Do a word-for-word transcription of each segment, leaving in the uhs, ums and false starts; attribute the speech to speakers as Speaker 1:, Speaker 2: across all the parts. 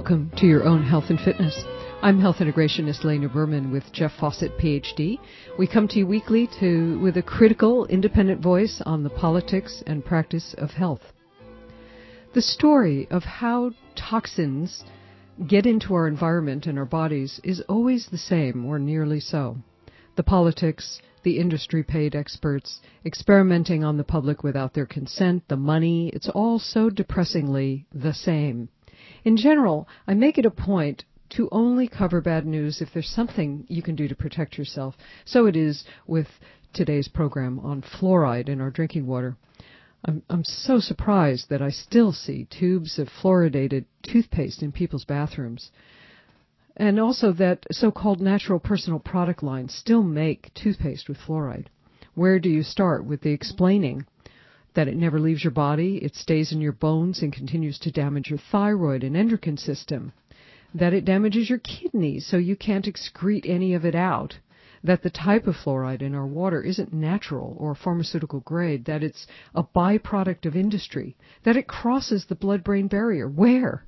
Speaker 1: Welcome to Your Own Health and Fitness. I'm health integrationist Lena Berman with Jeff Fawcett, P H D. We come to you weekly to with a critical, independent voice on the politics and practice of health. The story of how toxins get into our environment and our bodies is always the same, or nearly so. The politics, the industry-paid experts, experimenting on the public without their consent, the money, it's all so depressingly the same. In general, I make it a point to only cover bad news if there's something you can do to protect yourself. So it is with today's program on fluoride in our drinking water. I'm, I'm so surprised that I still see tubes of fluoridated toothpaste in people's bathrooms. And also that so-called natural personal product lines still make toothpaste with fluoride. Where do you start with the explaining that it never leaves your body, it stays in your bones and continues to damage your thyroid and endocrine system, that it damages your kidneys so you can't excrete any of it out, that the type of fluoride in our water isn't natural or pharmaceutical grade, that it's a byproduct of industry, that it crosses the blood-brain barrier. Where?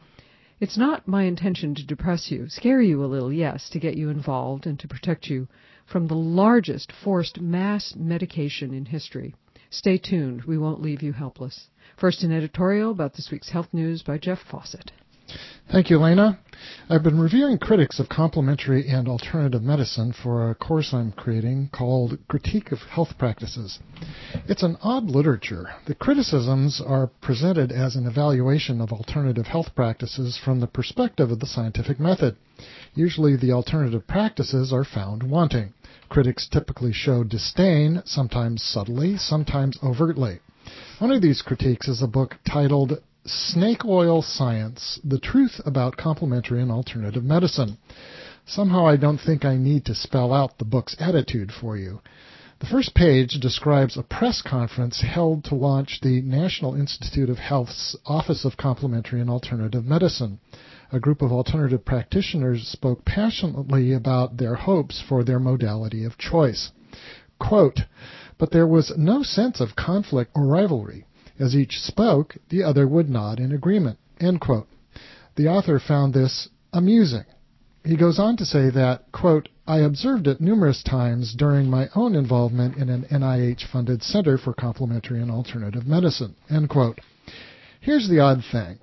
Speaker 1: It's not my intention to depress you, scare you a little, yes, to get you involved and to protect you from the largest forced mass medication in history. Stay tuned. We won't leave you helpless. First, an editorial about this week's health news by Jeff Fawcett.
Speaker 2: Thank you, Lena. I've been reviewing critics of complementary and alternative medicine for a course I'm creating called Critique of Health Practices. It's an odd literature. The criticisms are presented as an evaluation of alternative health practices from the perspective of the scientific method. Usually the alternative practices are found wanting. Critics typically show disdain, sometimes subtly, sometimes overtly. One of these critiques is a book titled Snake Oil Science, The Truth About Complementary and Alternative Medicine. Somehow I don't think I need to spell out the book's attitude for you. The first page describes a press conference held to launch the National Institute of Health's Office of Complementary and Alternative Medicine. A group of alternative practitioners spoke passionately about their hopes for their modality of choice. Quote, but there was no sense of conflict or rivalry. As each spoke, the other would nod in agreement. End quote. The author found this amusing. He goes on to say that, quote, I observed it numerous times during my own involvement in an N I H-funded Center for Complementary and Alternative Medicine. End quote. Here's the odd thing.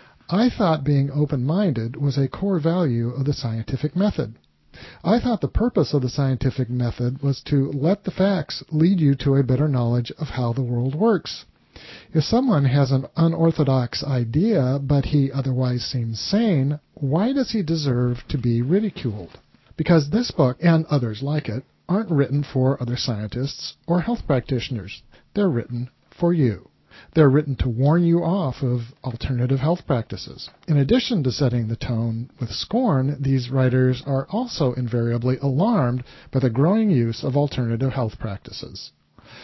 Speaker 2: I thought being open-minded was a core value of the scientific method. I thought the purpose of the scientific method was to let the facts lead you to a better knowledge of how the world works. If someone has an unorthodox idea, but he otherwise seems sane, why does he deserve to be ridiculed? Because this book, and others like it, aren't written for other scientists or health practitioners. They're written for you. They're written to warn you off of alternative health practices. In addition to setting the tone with scorn, these writers are also invariably alarmed by the growing use of alternative health practices.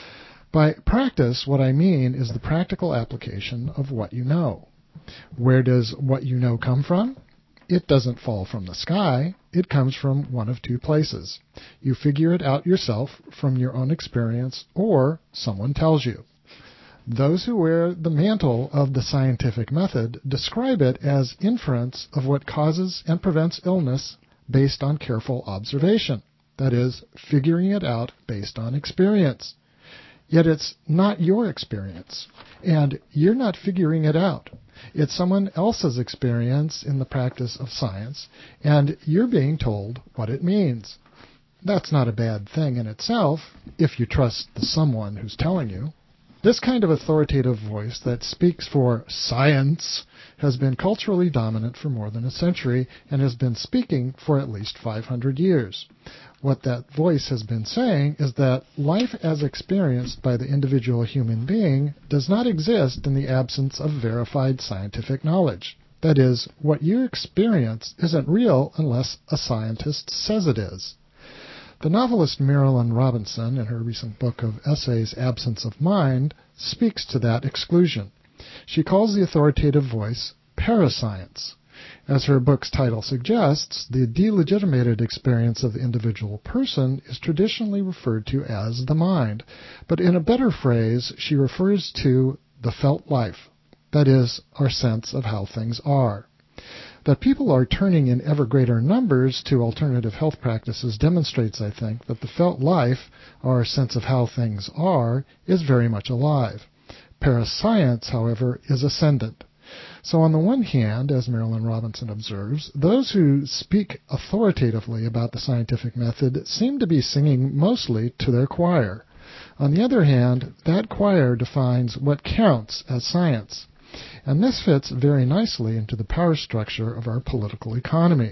Speaker 2: By practice, what I mean is the practical application of what you know. Where does what you know come from? It doesn't fall from the sky. It comes from one of two places. You figure it out yourself from your own experience, or someone tells you. Those who wear the mantle of the scientific method describe it as inference of what causes and prevents illness based on careful observation. That is, figuring it out based on experience. Yet it's not your experience, and you're not figuring it out. It's someone else's experience in the practice of science, and you're being told what it means. That's not a bad thing in itself, if you trust the someone who's telling you. This kind of authoritative voice that speaks for science has been culturally dominant for more than a century and has been speaking for at least five hundred years. What that voice has been saying is that life as experienced by the individual human being does not exist in the absence of verified scientific knowledge. That is, what you experience isn't real unless a scientist says it is. The novelist Marilynne Robinson, in her recent book of essays, Absence of Mind, speaks to that exclusion. She calls the authoritative voice parascience. As her book's title suggests, the delegitimated experience of the individual person is traditionally referred to as the mind, but in a better phrase, she refers to the felt life, that is, our sense of how things are. That people are turning in ever greater numbers to alternative health practices demonstrates, I think, that the felt life, our sense of how things are, is very much alive. Parascience, however, is ascendant. So on the one hand, as Marilynne Robinson observes, those who speak authoritatively about the scientific method seem to be singing mostly to their choir. On the other hand, that choir defines what counts as science. And this fits very nicely into the power structure of our political economy.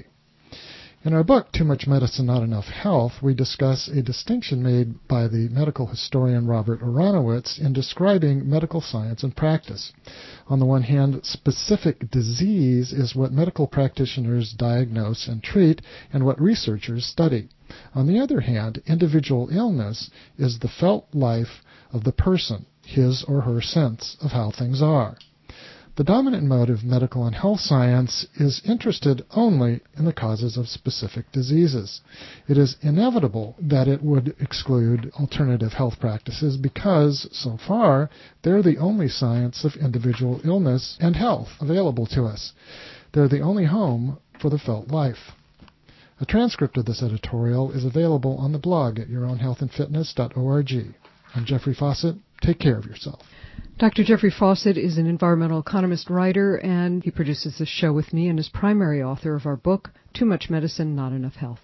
Speaker 2: In our book, Too Much Medicine, Not Enough Health, we discuss a distinction made by the medical historian Robert Aronowitz in describing medical science and practice. On the one hand, specific disease is what medical practitioners diagnose and treat and what researchers study. On the other hand, individual illness is the felt life of the person, his or her sense of how things are. The dominant mode of medical and health science is interested only in the causes of specific diseases. It is inevitable that it would exclude alternative health practices because, so far, they're the only science of individual illness and health available to us. They're the only home for the felt life. A transcript of this editorial is available on the blog at your own health and fitness dot org. I'm Jeffrey Fawcett. Take care of yourself.
Speaker 1: Doctor Jeffrey Fawcett is an environmental economist writer, and he produces this show with me and is primary author of our book, Too Much Medicine, Not Enough Health.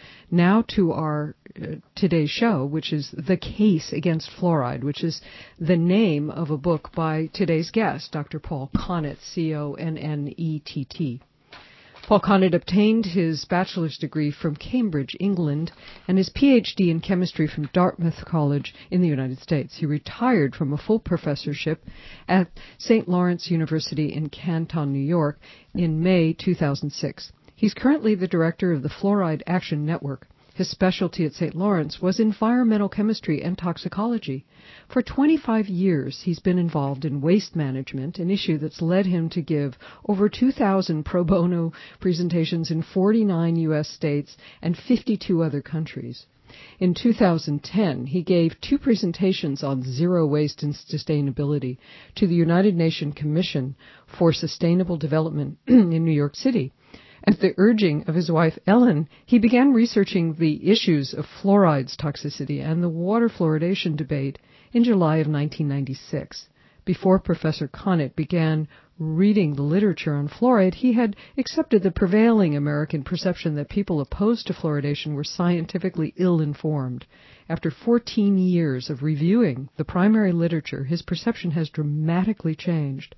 Speaker 1: Now to our uh, today's show, which is The Case Against Fluoride, which is the name of a book by today's guest, Doctor Paul Connett, C O N N E T T. Paul Connett obtained his bachelor's degree from Cambridge, England, and his P H D in chemistry from Dartmouth College in the United States. He retired from a full professorship at Saint Lawrence University in Canton, New York, in May two thousand six. He's currently the director of the Fluoride Action Network. His specialty at Saint Lawrence was environmental chemistry and toxicology. For twenty-five years, he's been involved in waste management, an issue that's led him to give over two thousand pro bono presentations in forty-nine U S states and fifty-two other countries. In two thousand ten, he gave two presentations on zero waste and sustainability to the United Nations Commission for Sustainable Development in New York City. At the urging of his wife, Ellen, he began researching the issues of fluoride's toxicity and the water fluoridation debate in July of nineteen ninety-six. Before Professor Connett began reading the literature on fluoride, he had accepted the prevailing American perception that people opposed to fluoridation were scientifically ill-informed. After fourteen years of reviewing the primary literature, his perception has dramatically changed.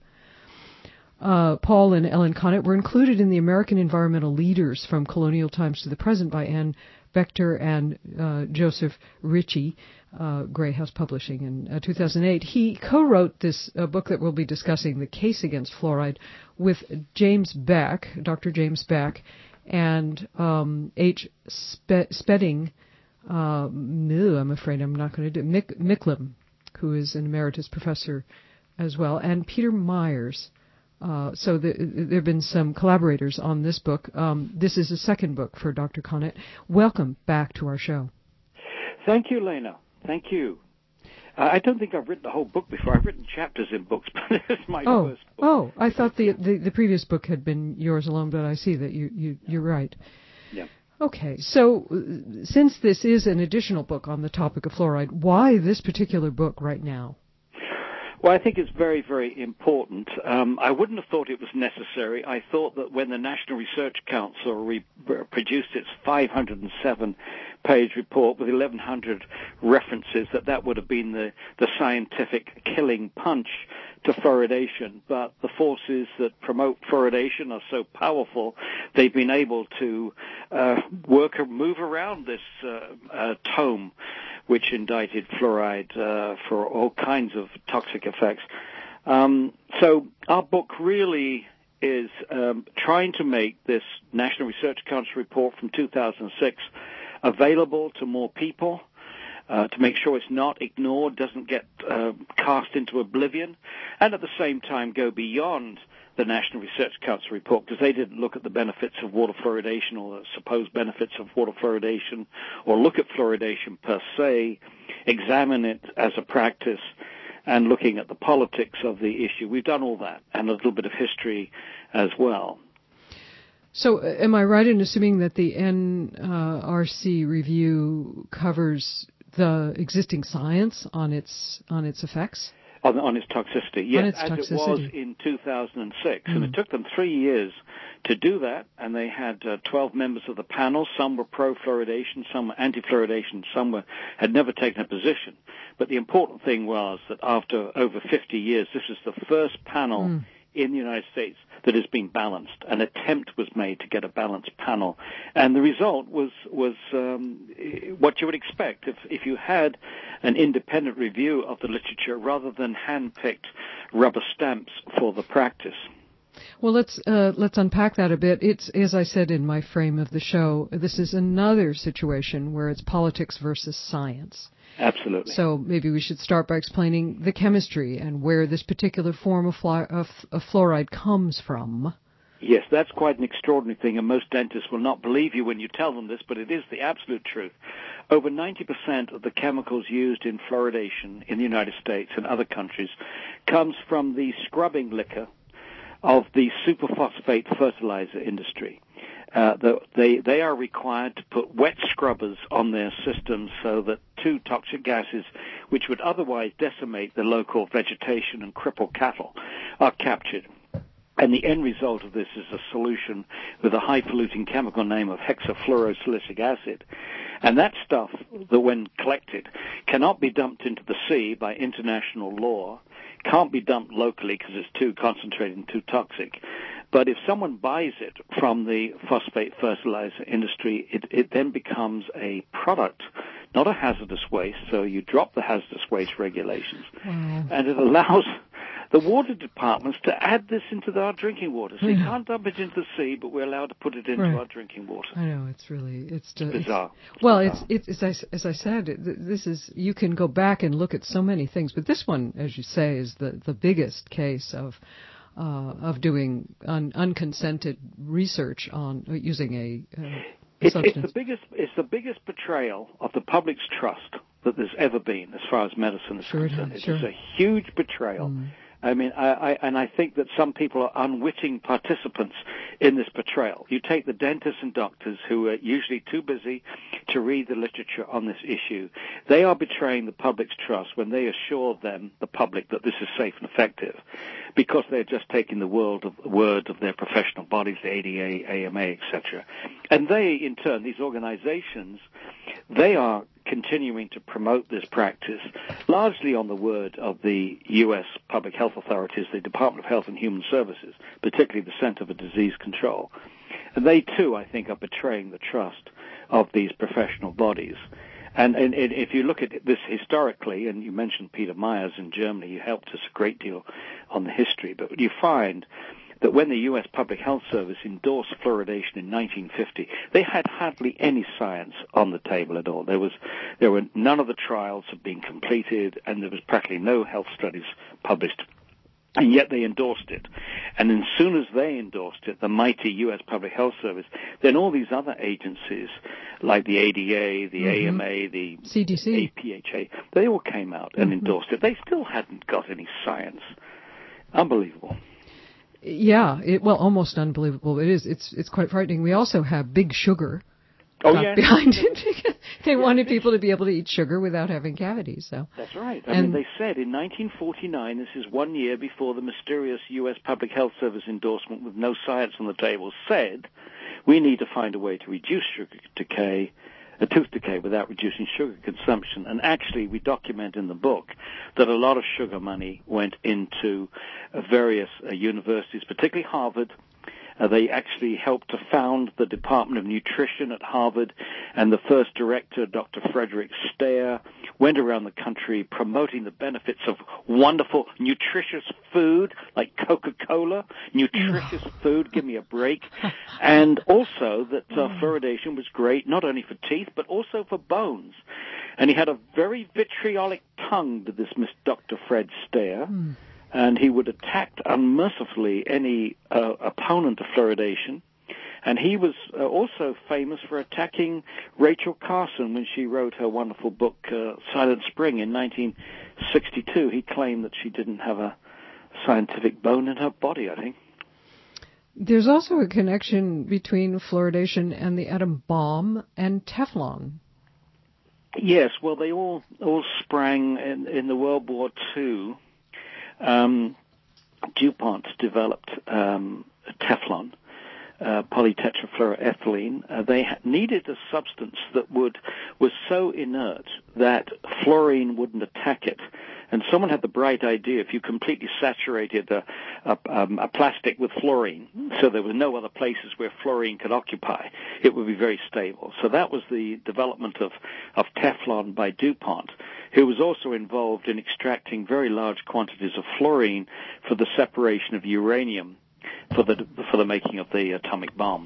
Speaker 1: Uh, Paul and Ellen Connett were included in the American Environmental Leaders from Colonial Times to the Present by Ann Bechter and uh, Joseph Ritchie, uh, Grey House Publishing, in uh, two thousand eight. He co-wrote this uh, book that we'll be discussing, The Case Against Fluoride, with James Beck, Doctor James Beck, and um, H. Spe- Spedding, uh, no, I'm afraid I'm not going to do Mick, Micklem, who is an emeritus professor as well, and Peter Myers. Uh, so the, there have been some collaborators on this book. Um, this is a second book for Doctor Connett. Welcome back to our show.
Speaker 3: Thank you, Lena. Thank you. Uh, I don't think I've written the whole book before. I've written chapters in books, but this is my
Speaker 1: oh,
Speaker 3: first book.
Speaker 1: Oh, I thought the, the, the previous book had been yours alone, but I see that you, you, you're right.
Speaker 3: Yeah.
Speaker 1: Okay, so uh, since this is an additional book on the topic of fluoride, why this particular book right now?
Speaker 3: Well, I think it's very, very important. Um, I wouldn't have thought it was necessary. I thought that when the National Research Council re- produced its five hundred seven page report with eleven hundred references, that that would have been the, the scientific killing punch to fluoridation. But the forces that promote fluoridation are so powerful, they've been able to uh, work or move around this uh, uh, tome which indicted fluoride uh, for all kinds of toxic effects. Um, so our book really is um, trying to make this National Research Council report from two thousand six available to more people, uh, to make sure it's not ignored, doesn't get uh, cast into oblivion, and at the same time go beyond the National Research Council report, because they didn't look at the benefits of water fluoridation or the supposed benefits of water fluoridation or look at fluoridation per se, examine it as a practice, and looking at the politics of the issue. We've done all that, and a little bit of history as well.
Speaker 1: So uh, am I right in assuming that the N R C review covers the existing science on its on its effects?
Speaker 3: On, on its toxicity, yes,
Speaker 1: its
Speaker 3: as
Speaker 1: toxicity.
Speaker 3: it was in two thousand six.
Speaker 1: Mm.
Speaker 3: And it took them three years to do that, and they had uh, twelve members of the panel. Some were pro-fluoridation, some were anti-fluoridation, some were, had never taken a position. But the important thing was that after over fifty years, this is the first panel mm. in the United States that has been balanced. An attempt was made to get a balanced panel, and the result was was um, what you would expect if if you had an independent review of the literature rather than hand-picked rubber stamps for the practice.
Speaker 1: Well, let's uh, let's unpack that a bit. It's, as I said in my frame of the show, this is another situation where it's politics versus science.
Speaker 3: Absolutely.
Speaker 1: So maybe we should start by explaining the chemistry and where this particular form of, fly, of, of fluoride comes from.
Speaker 3: Yes, that's quite an extraordinary thing, and most dentists will not believe you when you tell them this, but it is the absolute truth. Over ninety percent of the chemicals used in fluoridation in the United States and other countries comes from the scrubbing liquor of the superphosphate fertilizer industry. Uh, the, they, they are required to put wet scrubbers on their systems so that two toxic gases, which would otherwise decimate the local vegetation and cripple cattle, are captured. And the end result of this is a solution with a high-polluting chemical name of hexafluorosilicic acid. And that stuff, that when collected, cannot be dumped into the sea by international law, can't be dumped locally because it's too concentrated and too toxic. But if someone buys it from the phosphate fertilizer industry, it, it then becomes a product, not a hazardous waste. So you drop the hazardous waste regulations.
Speaker 1: Wow.
Speaker 3: And it allows the water departments to add this into our drinking water. So you
Speaker 1: Yeah.
Speaker 3: can't dump it into the sea, but we're allowed to put it into
Speaker 1: Right.
Speaker 3: our drinking water.
Speaker 1: I know, it's really, it's,
Speaker 3: It's bizarre.
Speaker 1: It's, well,
Speaker 3: bizarre.
Speaker 1: it's, it's, as I, as I said, it, this is, you can go back and look at so many things, but this one, as you say, is the, the biggest case of, uh, of doing un, unconsented research on uh, using a, uh, a
Speaker 3: It's,
Speaker 1: substance.
Speaker 3: it's the biggest, it's the biggest betrayal of the public's trust that there's ever been as far as medicine is
Speaker 1: Sure it
Speaker 3: concerned.
Speaker 1: is,
Speaker 3: It's
Speaker 1: sure.
Speaker 3: a huge betrayal.
Speaker 1: Mm.
Speaker 3: I mean, I, I, and I think that some people are unwitting participants in this betrayal. You take the dentists and doctors who are usually too busy to read the literature on this issue. They are betraying the public's trust when they assure them, the public, that this is safe and effective, because they're just taking the word of, word of their professional bodies, the A D A, A M A, et cetera. And they, in turn, these organizations, they are continuing to promote this practice largely on the word of the U S public health authorities, the Department of Health and Human Services, particularly the Center for Disease Control. And they, too, I think, are betraying the trust of these professional bodies. And, and, and if you look at this historically, and you mentioned Peter Myers in Germany, he helped us a great deal on the history, but you find that when the U S Public Health Service endorsed fluoridation in nineteen fifty, they had hardly any science on the table at all. There was, there were none of the trials had been completed, and there was practically no health studies published. And yet they endorsed it. And as soon as they endorsed it, the mighty U S Public Health Service, then all these other agencies, like the A D A, the mm-hmm. A M A, the
Speaker 1: C D C,
Speaker 3: A P H A, they all came out and mm-hmm. endorsed it. They still hadn't got any science. Unbelievable.
Speaker 1: Yeah, it, well, almost unbelievable. It is. It's it's quite frightening. We also have Big Sugar
Speaker 3: oh, yeah.
Speaker 1: behind it. They
Speaker 3: yeah,
Speaker 1: wanted people to be able to eat sugar without having cavities. So
Speaker 3: that's right. I
Speaker 1: and
Speaker 3: mean, they said in nineteen forty-nine, this is one year before the mysterious U S Public Health Service endorsement with no science on the table, said we need to find a way to reduce sugar decay, a tooth decay, without reducing sugar consumption. And actually, we document in the book that a lot of sugar money went into uh, various uh, universities, particularly Harvard. Uh, they actually helped to found the Department of Nutrition at Harvard, and the first director, Doctor Frederick Stair, went around the country promoting the benefits of wonderful, nutritious food like Coca-Cola, nutritious food, give me a break, and also that uh, fluoridation was great not only for teeth but also for bones. And he had a very vitriolic tongue to this Miss Doctor Fred Stair. Mm. And he would attack unmercifully any uh, opponent of fluoridation. And he was uh, also famous for attacking Rachel Carson when she wrote her wonderful book, uh, Silent Spring, in nineteen sixty-two. He claimed that she didn't have a scientific bone in her body, I think.
Speaker 1: There's also a connection between fluoridation and the atom bomb and Teflon.
Speaker 3: Yes, well, they all all sprang in, in the World War Two. Um, DuPont developed um, Teflon, uh, polytetrafluoroethylene. Uh, they ha- needed a substance that would was so inert that fluorine wouldn't attack it. And someone had the bright idea, if you completely saturated a, a, um, a plastic with fluorine, so there were no other places where fluorine could occupy, it would be very stable. So that was the development of, of Teflon by DuPont, who was also involved in extracting very large quantities of fluorine for the separation of uranium for the, for the making of the atomic bomb.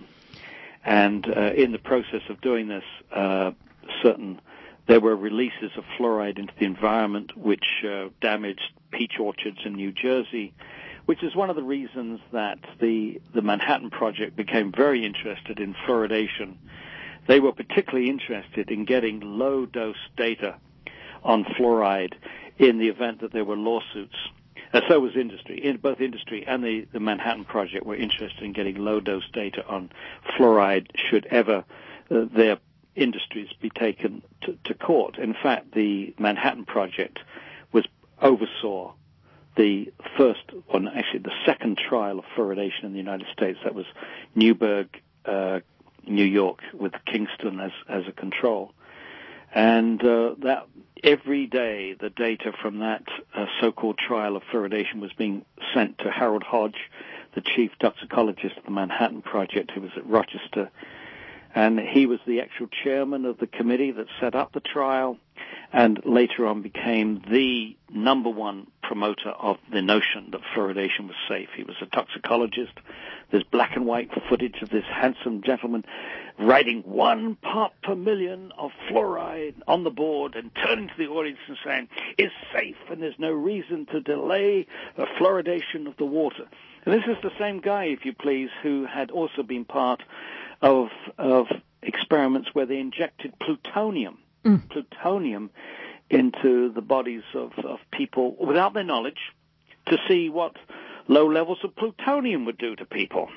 Speaker 3: And uh, in the process of doing this, uh, certain there were releases of fluoride into the environment which uh, damaged peach orchards in New Jersey, which is one of the reasons that the, the Manhattan Project became very interested in fluoridation. They were particularly interested in getting low-dose data on fluoride in the event that there were lawsuits. Uh, so was industry. In both industry and the, the Manhattan Project were interested in getting low-dose data on fluoride should ever uh, their industries be taken to, to court. In fact, the Manhattan Project was oversaw the first, or actually the second trial of fluoridation in the United States. That was Newburgh, uh, New York, with Kingston as, as a control. And uh, that every day the data from that uh, so-called trial of fluoridation was being sent to Harold Hodge, the chief toxicologist of the Manhattan Project, who was at Rochester. And he was the actual chairman of the committee that set up the trial and later on became the number one promoter of the notion that fluoridation was safe. He was a toxicologist. There's black and white footage of this handsome gentleman writing one part per million of fluoride on the board and turning to the audience and saying, it's safe and there's no reason to delay the fluoridation of the water. And this is the same guy, if you please, who had also been part of of experiments where they injected plutonium, mm. plutonium into the bodies of, of people without their knowledge to see what low levels of plutonium would do to people.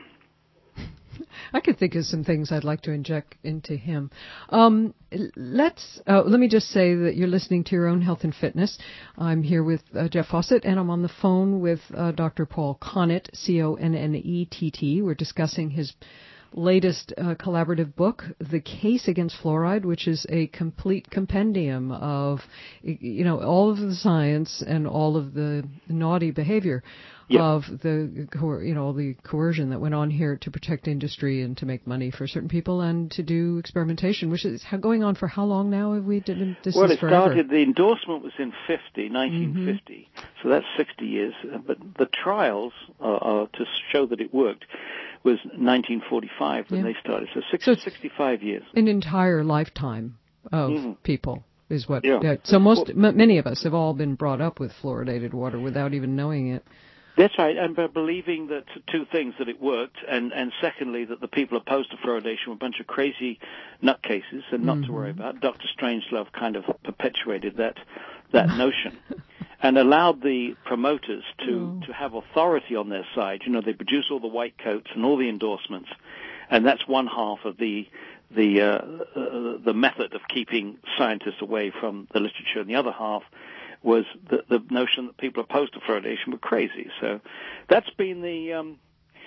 Speaker 1: I could think of some things I'd like to inject into him. Um, let's uh, let me just say that you're listening to Your Own Health and Fitness. I'm here with uh, Jeff Fawcett, and I'm on the phone with uh, Doctor Paul Connett, C O N N E T T. We're discussing his latest uh, collaborative book, The Case Against Fluoride, which is a complete compendium of, you know, all of the science and all of the naughty behavior yep. of the, you know, the coercion that went on here to protect industry and to make money for certain people and to do experimentation, which is going on for how long now? Have we did this?
Speaker 3: Well,
Speaker 1: is
Speaker 3: it started. The endorsement was in fifty, nineteen fifty, mm-hmm. so that's sixty years. But the trials uh, uh, to show that it worked was nineteen forty-five when yeah. they started. So, six, so sixty-five years.
Speaker 1: An entire lifetime of mm-hmm. people is what.
Speaker 3: Yeah.
Speaker 1: Yeah. So most, well, m- many of us have all been brought up with fluoridated water without even knowing it.
Speaker 3: That's right, and by believing that two things, that it worked, and, and secondly, that the people opposed to fluoridation were a bunch of crazy nutcases, and not mm-hmm. to worry about. Doctor Strangelove kind of perpetuated that that notion. And allowed the promoters to, oh. to have authority on their side. You know, they produce all the white coats and all the endorsements, and that's one half of the the uh, uh, the method of keeping scientists away from the literature. And the other half was the, the notion that people opposed to fluoridation were crazy. So that's been the um,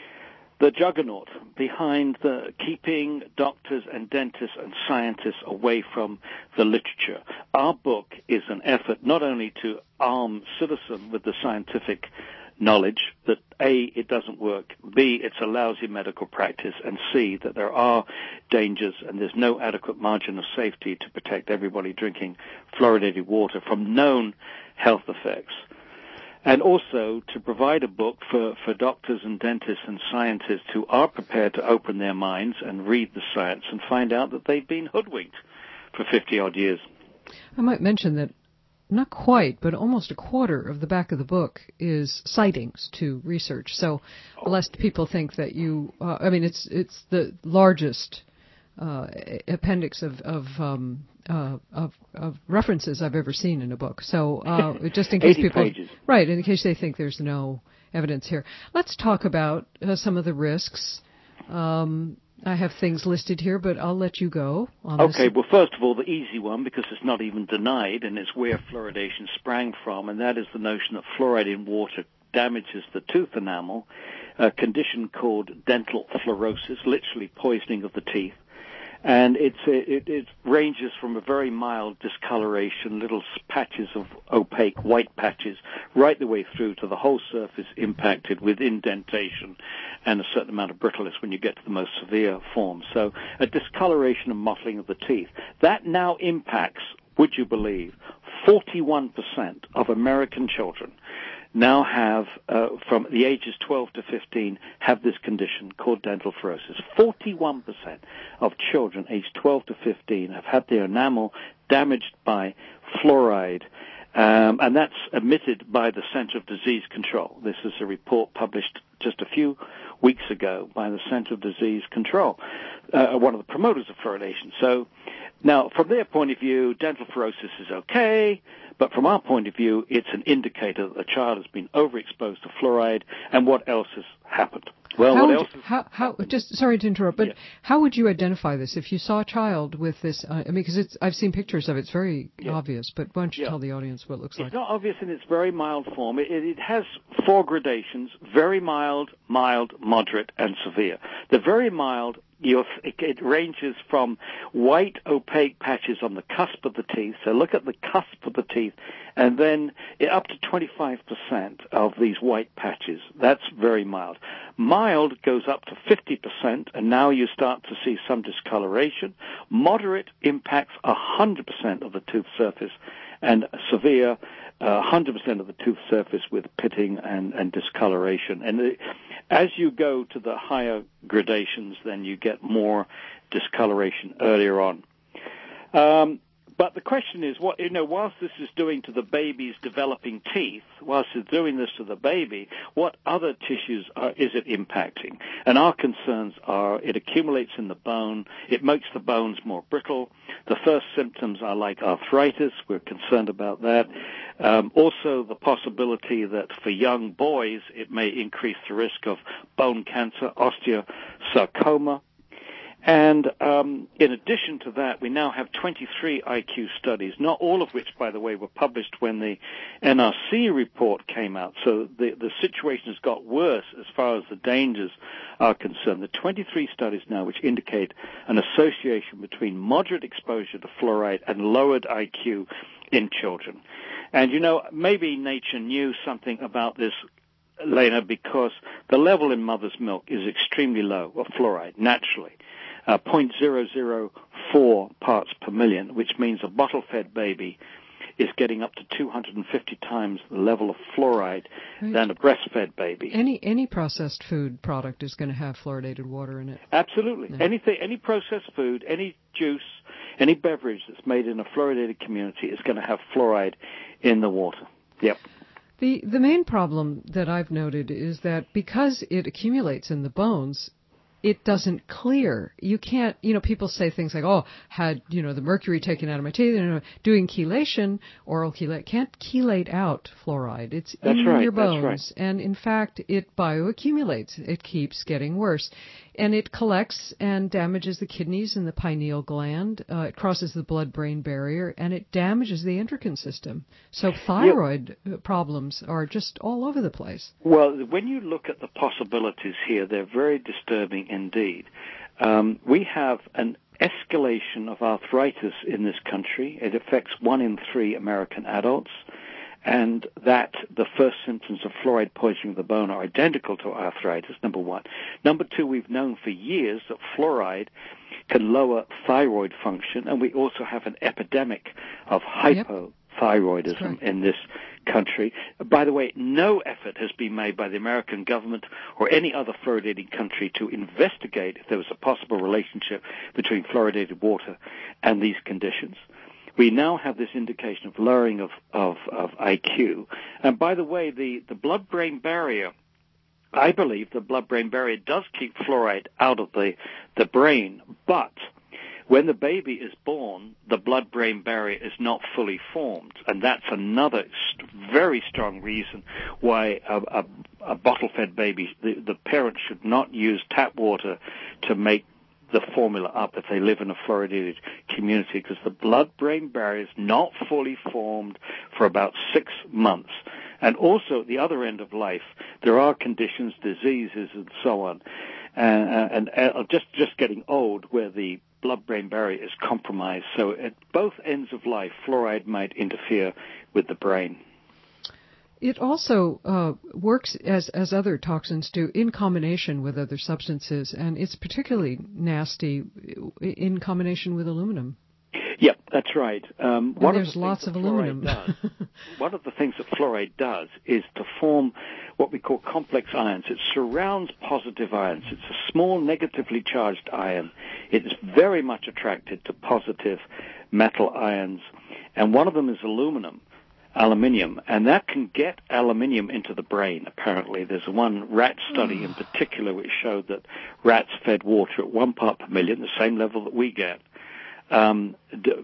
Speaker 3: the juggernaut behind the keeping doctors and dentists and scientists away from the literature. Our book is an effort not only to arm citizens with the scientific knowledge that A, it doesn't work, B, it's a lousy medical practice, and C, that there are dangers and there's no adequate margin of safety to protect everybody drinking fluoridated water from known health effects. And also to provide a book for, for doctors and dentists and scientists who are prepared to open their minds and read the science and find out that they've been hoodwinked for fifty-odd years.
Speaker 1: I might mention that not quite, but almost a quarter of the back of the book is sightings to research. So lest people think that you, uh, I mean, it's it's the largest uh, appendix of of, um, uh, of of references I've ever seen in a book. So uh, just in case people,
Speaker 3: pages.
Speaker 1: right, in case they think there's no evidence here. Let's talk about uh, some of the risks. Um, I have things listed here, but I'll let you go on this.
Speaker 3: Okay, well, first of all, the easy one, because it's not even denied, and it's where fluoridation sprang from, and that is the notion that fluoride in water damages the tooth enamel, a condition called dental fluorosis, literally poisoning of the teeth. And it's, it, it ranges from a very mild discoloration, little patches of opaque white patches, right the way through to the whole surface impacted with indentation and a certain amount of brittleness when you get to the most severe form. So a discoloration and mottling of the teeth. That now impacts, would you believe, forty-one percent of American children now have, uh, from the ages twelve to fifteen, have this condition called dental fluorosis. forty-one percent of children aged twelve to fifteen have had their enamel damaged by fluoride, um, and that's admitted by the Center of Disease Control. This is a report published just a few weeks ago by the Center of Disease Control, uh, one of the promoters of fluoridation. So now, from their point of view, dental fluorosis is okay, but from our point of view, it's an indicator that the child has been overexposed to fluoride, and what else has happened? Well,
Speaker 1: how
Speaker 3: what
Speaker 1: would,
Speaker 3: else has
Speaker 1: how, how, just sorry to interrupt, but
Speaker 3: yeah.
Speaker 1: how would you identify this if you saw a child with this? Uh, I mean, because it's I've seen pictures of it; it's very
Speaker 3: yeah.
Speaker 1: obvious. But why don't you
Speaker 3: yeah.
Speaker 1: tell the audience what it looks
Speaker 3: it's
Speaker 1: like?
Speaker 3: It's not obvious in its very mild form. It, it, it has four gradations: very mild, mild, moderate, and severe. The very mild, You're, it, it ranges from white opaque patches on the cusp of the teeth. So look at the cusp of the teeth, and then it, up to twenty-five percent of these white patches. That's very mild. Mild goes up to fifty percent, and now you start to see some discoloration. Moderate impacts one hundred percent of the tooth surface, and severe, uh, one hundred percent of the tooth surface with pitting and, and discoloration. And the, as you go to the higher gradations, then you get more discoloration earlier on. Um, but the question is, what you know, whilst this is doing to the baby's developing teeth, whilst it's doing this to the baby, what other tissues are, is it impacting? And our concerns are it accumulates in the bone, it makes the bones more brittle. The first symptoms are like arthritis. We're concerned about that. Um, also, the possibility that for young boys, it may increase the risk of bone cancer, osteosarcoma. And um, in addition to that, we now have twenty-three I Q studies, not all of which, by the way, were published when the N R C report came out. So the, the situation has got worse as far as the dangers are concerned. The twenty-three studies now which indicate an association between moderate exposure to fluoride and lowered I Q in children. And, you know, maybe nature knew something about this, Lena, because the level in mother's milk is extremely low of fluoride, naturally. Uh, zero point zero zero four parts per million, which means a bottle-fed baby is getting up to two hundred fifty times the level of fluoride right. than a breastfed baby.
Speaker 1: Any any processed food product is going to have fluoridated water in it.
Speaker 3: Absolutely. Yeah. Anything, any processed food, any juice, any beverage that's made in a fluoridated community is going to have fluoride in the water. Yep.
Speaker 1: The the main problem that I've noted is that because it accumulates in the bones, it doesn't clear. You can't, you know, people say things like, oh, had, you know, the mercury taken out of my teeth, you know, doing chelation, oral chelate, can't chelate out fluoride. It's
Speaker 3: that's
Speaker 1: in
Speaker 3: right,
Speaker 1: your bones.
Speaker 3: That's right.
Speaker 1: And in fact, it bioaccumulates. It keeps getting worse. And it collects and damages the kidneys and the pineal gland. Uh, it crosses the blood-brain barrier, and it damages the endocrine system. So thyroid yep. problems are just all over the place.
Speaker 3: Well, when you look at the possibilities here, they're very disturbing indeed. Um, we have an escalation of arthritis in this country. It affects one in three American adults. And that the first symptoms of fluoride poisoning of the bone are identical to arthritis, number one. Number two, we've known for years that fluoride can lower thyroid function, and we also have an epidemic of hypothyroidism yep. in this country. By the way, no effort has been made by the American government or any other fluoridated country to investigate if there was a possible relationship between fluoridated water and these conditions. We now have this indication of lowering of, of, of I Q. And by the way, the, the blood-brain barrier, I believe the blood-brain barrier does keep fluoride out of the, the brain, but when the baby is born, the blood-brain barrier is not fully formed. And that's another st- very strong reason why a, a a bottle-fed baby, the, the parent should not use tap water to make the formula up if they live in a fluoridated community, because the blood-brain barrier is not fully formed for about six months. And also, at the other end of life, there are conditions, diseases, and so on, uh, and uh, just just getting old, where the blood-brain barrier is compromised. So at both ends of life, fluoride might interfere with the brain.
Speaker 1: It also uh, works as as other toxins do in combination with other substances, and it's particularly nasty in combination with aluminum.
Speaker 3: Yep, that's right. Um,
Speaker 1: and there's lots of aluminum.
Speaker 3: Does, one of the things that fluoride does is to form what we call complex ions. It surrounds positive ions. It's a small negatively charged ion. It's very much attracted to positive metal ions, and one of them is aluminum. Aluminium, and that can get aluminium into the brain, apparently. There's one rat study in particular which showed that rats fed water at one part per million, the same level that we get, um,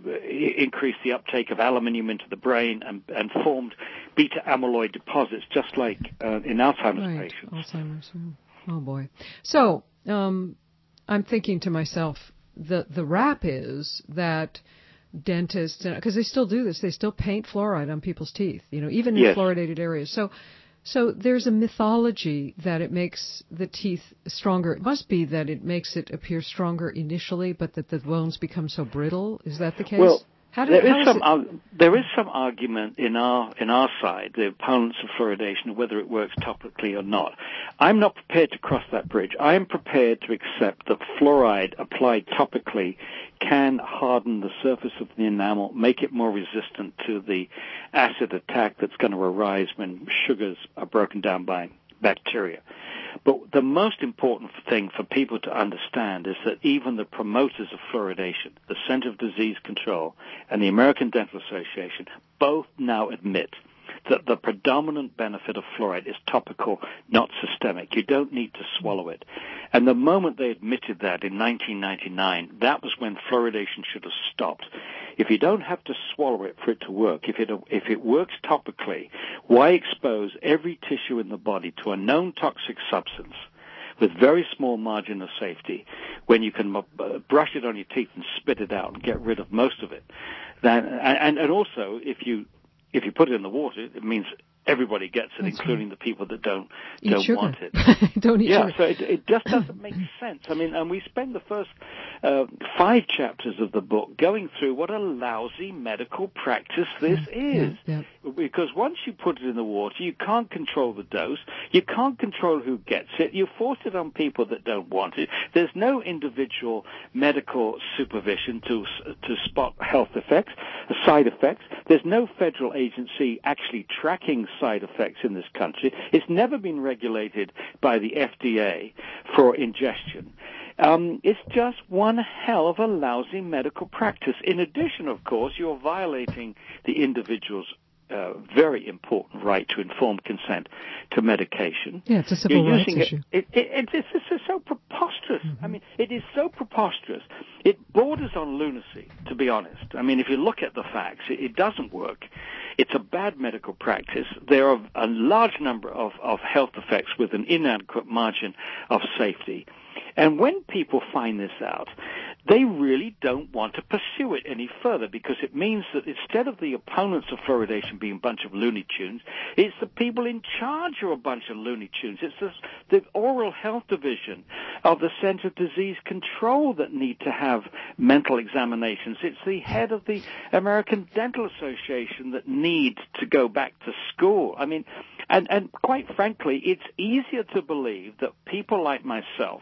Speaker 3: d- increased the uptake of aluminium into the brain and, and formed beta amyloid deposits, just like uh, in Alzheimer's
Speaker 1: right.
Speaker 3: patients.
Speaker 1: Alzheimer's, oh boy. So, um, I'm thinking to myself, the, the rap is that dentists, because they still do this, they still paint fluoride on people's teeth, you know, even in
Speaker 3: yes.
Speaker 1: fluoridated areas. So, so there's a mythology that it makes the teeth stronger. It must be that it makes it appear stronger initially, but that the bones become so brittle. Is that the case?
Speaker 3: Well,
Speaker 1: how do,
Speaker 3: there,
Speaker 1: how
Speaker 3: is
Speaker 1: is
Speaker 3: some, uh, there is some argument in our in our side, the opponents of fluoridation, whether it works topically or not. I'm not prepared to cross that bridge. I am prepared to accept that fluoride applied topically can harden the surface of the enamel, make it more resistant to the acid attack that's going to arise when sugars are broken down by bacteria. But the most important thing for people to understand is that even the promoters of fluoridation, the Center for Disease Control and the American Dental Association, both now admit that the predominant benefit of fluoride is topical, not systemic. You don't need to swallow it. And the moment they admitted that in nineteen ninety-nine, that was when fluoridation should have stopped. If you don't have to swallow it for it to work, if it if it works topically, why expose every tissue in the body to a known toxic substance with very small margin of safety when you can uh, brush it on your teeth and spit it out and get rid of most of it? That, and, and also, if you If you put it in the water, it means everybody gets it, That's including right. the people that don't
Speaker 1: eat
Speaker 3: don't
Speaker 1: sugar.
Speaker 3: want it.
Speaker 1: don't eat
Speaker 3: yeah,
Speaker 1: sugar.
Speaker 3: so it, it just doesn't make sense. I mean, and we spend the first uh, five chapters of the book going through what a lousy medical practice this
Speaker 1: yeah,
Speaker 3: is.
Speaker 1: Yeah, yeah.
Speaker 3: Because once you put it in the water, you can't control the dose. You can't control who gets it. You force it on people that don't want it. There's no individual medical supervision to to spot health effects, side effects. There's no federal agency actually tracking side effects in this country. It's never been regulated by the F D A for ingestion. Um, it's just one hell of a lousy medical practice. In addition, of course, you're violating the individual's uh, very important right to informed consent to medication.
Speaker 1: Yeah, it's a civil
Speaker 3: You're
Speaker 1: rights
Speaker 3: using
Speaker 1: issue.
Speaker 3: It, it, it, it's, it's so preposterous.
Speaker 1: Mm-hmm.
Speaker 3: I mean, it is so preposterous. It borders on lunacy, to be honest. I mean, if you look at the facts, it, it doesn't work. It's a bad medical practice. There are a large number of, of health effects with an inadequate margin of safety. And when people find this out, they really don't want to pursue it any further, because it means that instead of the opponents of fluoridation being a bunch of Looney Tunes, it's the people in charge who are a bunch of Looney Tunes. It's the, the oral health division of the Center for Disease Control that need to have mental examinations. It's the head of the American Dental Association that need to go back to school. I mean, and, and quite frankly, it's easier to believe that people like myself,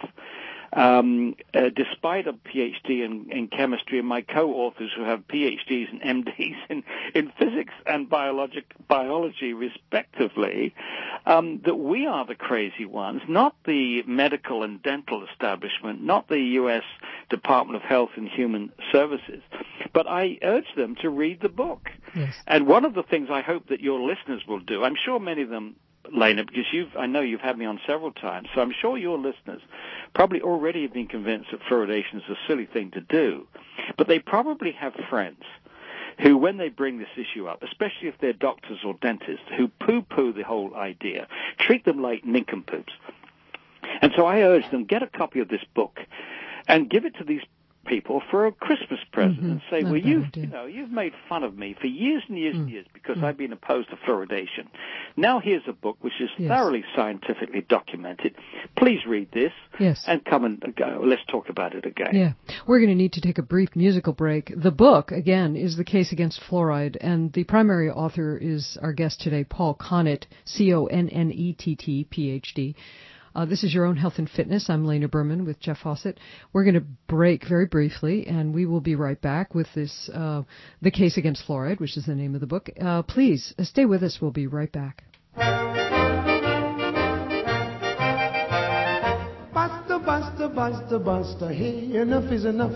Speaker 3: Um, uh, despite a P H D in, in chemistry, and my co-authors who have P H Ds and M Ds in, in physics and biologic, biology, respectively, um, that we are the crazy ones, not the medical and dental establishment, not the U S Department of Health and Human Services. But I urge them to read the book.
Speaker 1: Yes.
Speaker 3: And one of the things I hope that your listeners will do, I'm sure many of them, Lena, because you've, I know you've had me on several times, so I'm sure your listeners probably already have been convinced that fluoridation is a silly thing to do, but they probably have friends who, when they bring this issue up, especially if they're doctors or dentists, who poo-poo the whole idea, treat them like nincompoops. And so I urge them, get a copy of this book and give it to these people for a Christmas present, mm-hmm. and say,
Speaker 1: Not
Speaker 3: well, you've,
Speaker 1: idea.
Speaker 3: you know, you've made fun of me for years and years mm. and years because mm. I've been opposed to fluoridation. Now here's a book which is yes. thoroughly scientifically documented. Please read this
Speaker 1: yes.
Speaker 3: and come and go. Let's talk about it again.
Speaker 1: Yeah. We're going to need to take a brief musical break. The book, again, is The Case Against Fluoride, and the primary author is our guest today, Paul Connett, C O N N E T T, P H D. Uh, this is Your Own Health and Fitness. I'm Lena Berman with Jeff Fawcett. We're going to break very briefly, and we will be right back with this, uh, The Case Against Fluoride, which is the name of the book. Uh, please, uh, stay with us. We'll be right back.
Speaker 4: Buster, buster, buster, buster, hey, enough is enough.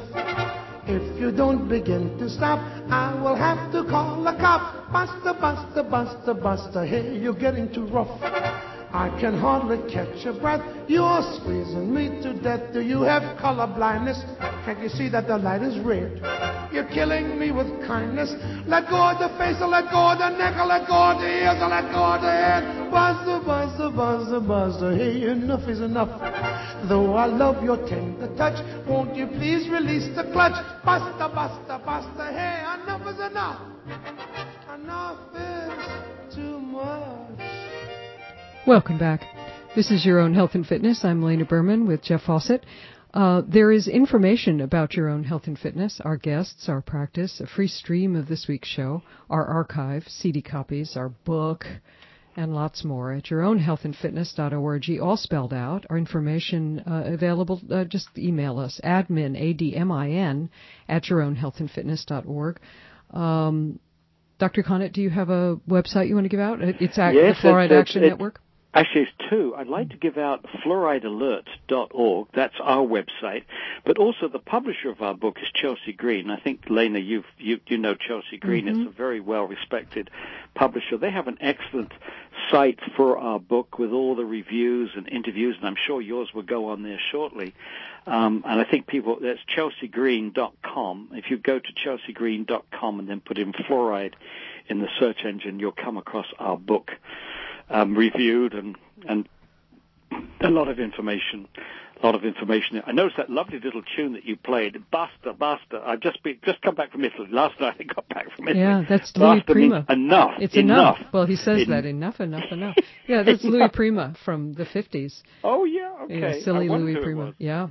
Speaker 4: If you don't begin to stop, I will have to call a cop. Buster, buster, buster, buster, hey, you're getting too rough. I can hardly catch a breath. You're squeezing me to death. Do you have color blindness? Can't you see that the light is red? You're killing me with kindness. Let go of the face, or let go of the neck, or let go of the ears, or let go of the head. Buzzer, buzzer, buzzer, buzzer. Hey, enough is enough. Though I love your tender touch, won't you please release the clutch? Buster, buster, buster. Hey, enough is enough. Enough is too much.
Speaker 1: Welcome back. This is Your Own Health and Fitness. I'm Lena Berman with Jeff Fawcett. Uh, there is information about Your Own Health and Fitness, our guests, our practice, a free stream of this week's show, our archive, C D copies, our book, and lots more at your own health and fitness dot org, all spelled out. Our information uh, available, uh, just email us, admin, A D M I N, at your own health and fitness dot org. Um, Doctor Connett, do you have a website you want to give out? It's at
Speaker 3: yes,
Speaker 1: the Fluoride
Speaker 3: it's,
Speaker 1: Action
Speaker 3: it's,
Speaker 1: Network?
Speaker 3: Actually, it's two. I'd like to give out fluoride alert dot org. That's our website. But also the publisher of our book is Chelsea Green. I think, Lena, you've, you you know Chelsea Green.
Speaker 1: Mm-hmm.
Speaker 3: It's a very well-respected publisher. They have an excellent site for our book with all the reviews and interviews, and I'm sure yours will go on there shortly. Um, and I think people, that's chelsea green dot com. If you go to chelsea green dot com and then put in fluoride in the search engine, you'll come across our book. Um, reviewed and, and a lot of information, a lot of information. I noticed that lovely little tune that you played, Basta, Basta. I've just been, just come back from Italy. Last night I got back from Italy.
Speaker 1: Yeah, that's Louis
Speaker 3: Basta
Speaker 1: Prima.
Speaker 3: Means enough.
Speaker 1: It's
Speaker 3: enough.
Speaker 1: enough. Well, he says
Speaker 3: In,
Speaker 1: that, enough, enough, enough. Yeah, that's Louis Prima from the fifties.
Speaker 3: Oh, yeah, okay.
Speaker 1: Yeah, silly
Speaker 3: I
Speaker 1: Louis
Speaker 3: who
Speaker 1: Prima. Yeah.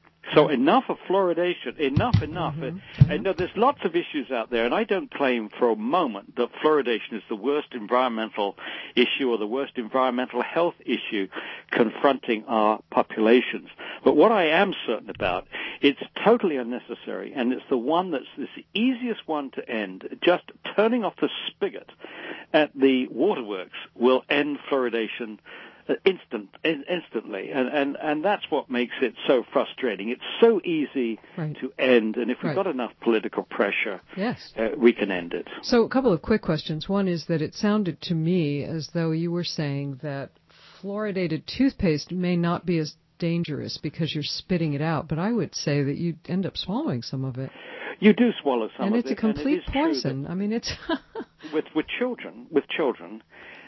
Speaker 3: So enough of fluoridation, enough, enough.
Speaker 1: Mm-hmm.
Speaker 3: And,
Speaker 1: Mm-hmm.
Speaker 3: and, you know, there's lots of issues out there, and I don't claim for a moment that fluoridation is the worst environmental issue or the worst environmental health issue confronting our populations. But what I am certain about, it's totally unnecessary, and it's the one that's the easiest one to end. Just turning off the spigot at the waterworks will end fluoridation Instant, in, instantly, and, and, and that's what makes it so frustrating. It's so easy
Speaker 1: right.
Speaker 3: to end, and if we've
Speaker 1: right.
Speaker 3: got enough political pressure,
Speaker 1: yes.
Speaker 3: uh, we can end it.
Speaker 1: So a couple of quick questions. One is that it sounded to me as though you were saying that fluoridated toothpaste may not be as dangerous because you're spitting it out, but I would say that you end up swallowing some of it.
Speaker 3: You do swallow some
Speaker 1: and
Speaker 3: of
Speaker 1: it's
Speaker 3: it.
Speaker 1: A complete
Speaker 3: and
Speaker 1: poison. I mean, it's...
Speaker 3: with, with children, with children,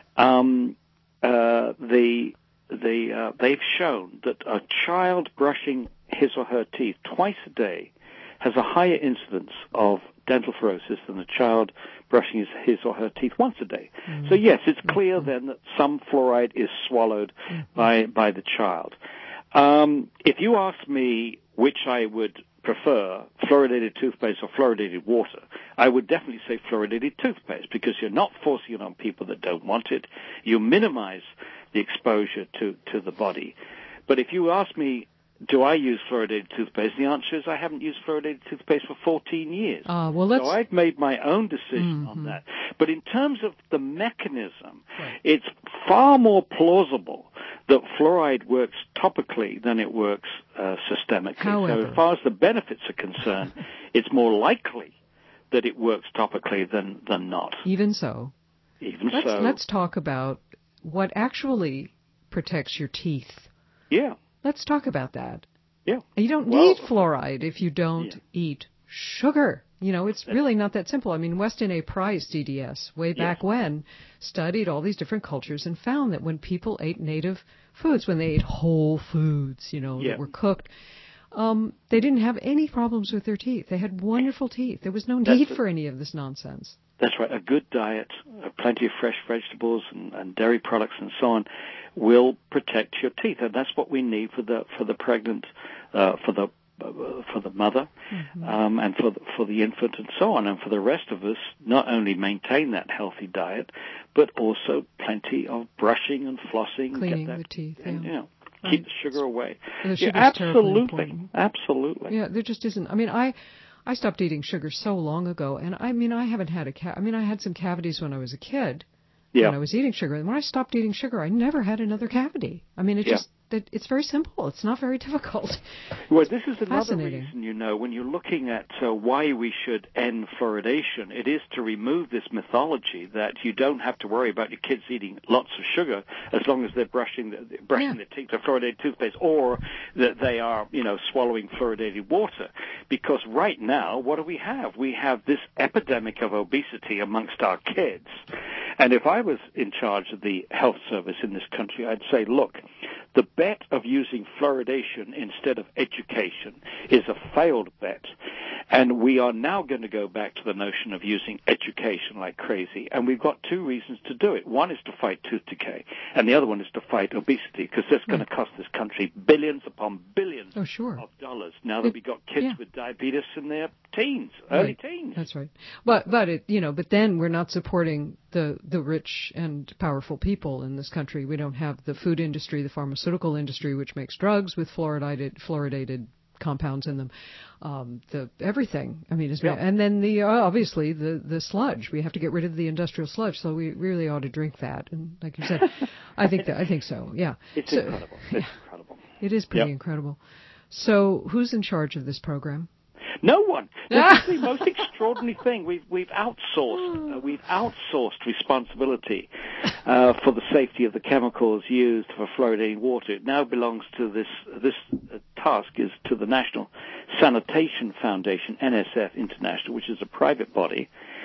Speaker 3: um... Uh, the the uh, they've shown that a child brushing his or her teeth twice a day has a higher incidence of dental fluorosis than a child brushing his, his or her teeth once a day. Mm-hmm. So yes, it's clear mm-hmm. then that some fluoride is swallowed mm-hmm. by by the child. Um, if you ask me which I would prefer, fluoridated toothpaste or fluoridated water, I would definitely say fluoridated toothpaste because you're not forcing it on people that don't want it. You minimize the exposure to, to the body. But if you ask me, do I use fluoridated toothpaste? The answer is I haven't used fluoridated toothpaste for fourteen years.
Speaker 1: Uh, well, let's...
Speaker 3: So I've made my own decision
Speaker 1: mm-hmm.
Speaker 3: on that. But in terms of the mechanism,
Speaker 1: right.
Speaker 3: it's far more plausible that fluoride works topically than it works uh, systemically.
Speaker 1: However.
Speaker 3: So as far as the benefits are concerned, it's more likely that it works topically than, than not.
Speaker 1: Even so.
Speaker 3: Even
Speaker 1: let's,
Speaker 3: so.
Speaker 1: Let's talk about what actually protects your teeth.
Speaker 3: Yeah.
Speaker 1: Let's talk about that.
Speaker 3: Yeah.
Speaker 1: You don't
Speaker 3: well,
Speaker 1: need fluoride if you don't
Speaker 3: yeah.
Speaker 1: eat sugar. You know, it's really not that simple. I mean, Weston A. Price, D D S, way back
Speaker 3: yes.
Speaker 1: when, studied all these different cultures and found that when people ate native foods, when they ate whole foods, you know,
Speaker 3: yeah.
Speaker 1: that were cooked, um, they didn't have any problems with their teeth. They had wonderful teeth. There was no need
Speaker 3: That's
Speaker 1: for any of this nonsense.
Speaker 3: That's right. A good diet, uh, plenty of fresh vegetables and, and dairy products and so on will protect your teeth. And that's what we need for the for the pregnant, uh, for the uh, for the mother, mm-hmm. um, and for the, for the infant and so on. And for the rest of us, not only maintain that healthy diet, but also plenty of brushing and flossing.
Speaker 1: Cleaning
Speaker 3: get that,
Speaker 1: the teeth,
Speaker 3: and,
Speaker 1: yeah.
Speaker 3: You know,
Speaker 1: right.
Speaker 3: keep the sugar away.
Speaker 1: The
Speaker 3: yeah, absolutely. Absolutely.
Speaker 1: Yeah, there just isn't. I mean, I... I stopped eating sugar so long ago, and I mean, I haven't had a ca- I mean, I had some cavities when I was a kid,
Speaker 3: yeah.
Speaker 1: when I was eating sugar. And when I stopped eating sugar, I never had another cavity. I mean, it
Speaker 3: yeah.
Speaker 1: just, it, it's very simple. It's not very difficult.
Speaker 3: Well, this is another
Speaker 1: fascinating.
Speaker 3: reason, you know, when you're looking at uh, why we should end fluoridation, it is to remove this mythology that you don't have to worry about your kids eating lots of sugar as long as they're brushing the, brushing
Speaker 1: Yeah.
Speaker 3: their teeth with fluoridated toothpaste, or that they are, you know, swallowing fluoridated water. Because right now, what do we have? We have this epidemic of obesity amongst our kids. And if I was in charge of the health service in this country, I'd say, look, the bet of using fluoridation instead of education is a failed bet. And we are now going to go back to the notion of using education like crazy. And we've got two reasons to do it. One is to fight tooth decay, and the other one is to fight obesity, because that's going to cost this country billions upon billions
Speaker 1: oh, sure.
Speaker 3: of dollars now that
Speaker 1: it,
Speaker 3: we've got kids
Speaker 1: yeah.
Speaker 3: with diabetes in their teens, early
Speaker 1: right.
Speaker 3: teens.
Speaker 1: That's right. But, but it, you know, but then we're not supporting the, the rich and powerful people in this country. We don't have the food industry, the pharmaceutical industry, which makes drugs with fluoridated, fluoridated compounds in them, um, the everything. I mean, it's,
Speaker 3: yeah.
Speaker 1: and then the uh, obviously the the sludge. We have to get rid of the industrial sludge, so we really ought to drink that. And like you said, I think that I think so. Yeah,
Speaker 3: it's
Speaker 1: so,
Speaker 3: incredible. It's
Speaker 1: yeah,
Speaker 3: incredible.
Speaker 1: It is pretty
Speaker 3: yep.
Speaker 1: incredible. So, who's in charge of this program?
Speaker 3: No one. This is the most extraordinary thing. We've we've outsourced uh, we've outsourced responsibility uh, for the safety of the chemicals used for fluoridating water. It now belongs to this this uh, task is to the National Sanitation Foundation, N S F International, which is a private body.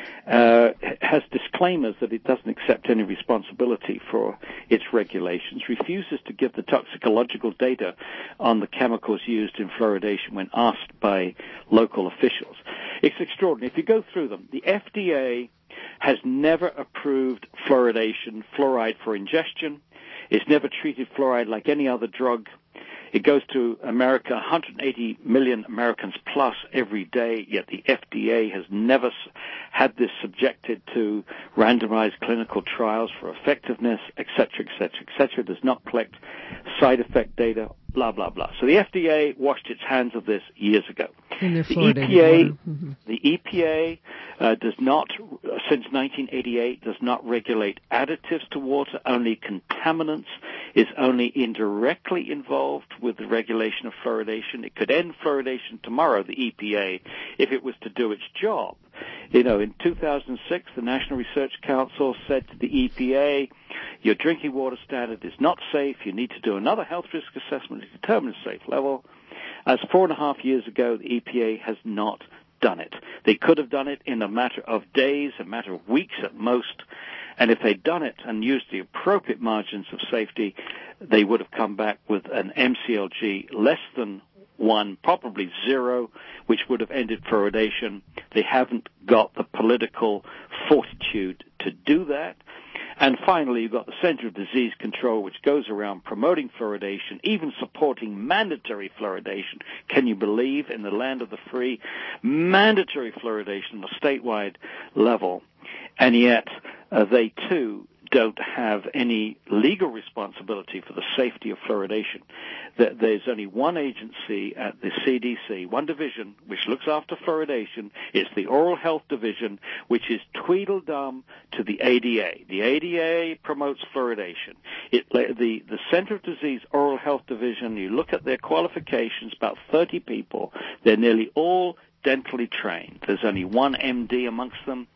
Speaker 3: Uh, has disclaimers that it doesn't accept any responsibility for its regulations, refuses to give the toxicological data on the chemicals used in fluoridation when asked by local officials. It's extraordinary. If you go through them, the F D A has never approved fluoridation, fluoride for ingestion. It's never treated fluoride like any other drug. It goes to America, one hundred eighty million Americans plus every day, yet the F D A has never had this subjected to randomized clinical trials for effectiveness, et cetera, et cetera, et cetera. Does not collect side effect data, blah, blah, blah. So the F D A washed its hands of this years ago.
Speaker 1: In their
Speaker 3: the E P A,
Speaker 1: mm-hmm.
Speaker 3: the E P A uh, does not, uh, since nineteen eighty-eight, does not regulate additives to water, only contaminants, is only indirectly involved with the regulation of fluoridation. It could end fluoridation tomorrow, the E P A, if it was to do its job. You know, in two thousand six, the National Research Council said to the E P A, your drinking water standard is not safe. You need to do another health risk assessment to determine a safe level. As four and a half years ago, the E P A has not done it. They could have done it in a matter of days, a matter of weeks at most. And if they'd done it and used the appropriate margins of safety, they would have come back with an M C L G less than one, probably zero, which would have ended fluoridation. They haven't got the political fortitude to do that. And finally, you've got the Center of Disease Control, which goes around promoting fluoridation, even supporting mandatory fluoridation. Can you believe, in the land of the free, mandatory fluoridation on a statewide level? And yet, uh, they too don't have any legal responsibility for the safety of fluoridation. There's only one agency at the C D C, one division, which looks after fluoridation. It's the Oral Health Division, which is Tweedledum to the A D A. The A D A promotes fluoridation. It, the, the Center of Disease Oral Health Division, you look at their qualifications, about thirty people. They're nearly all dentally trained. There's only one M D amongst them.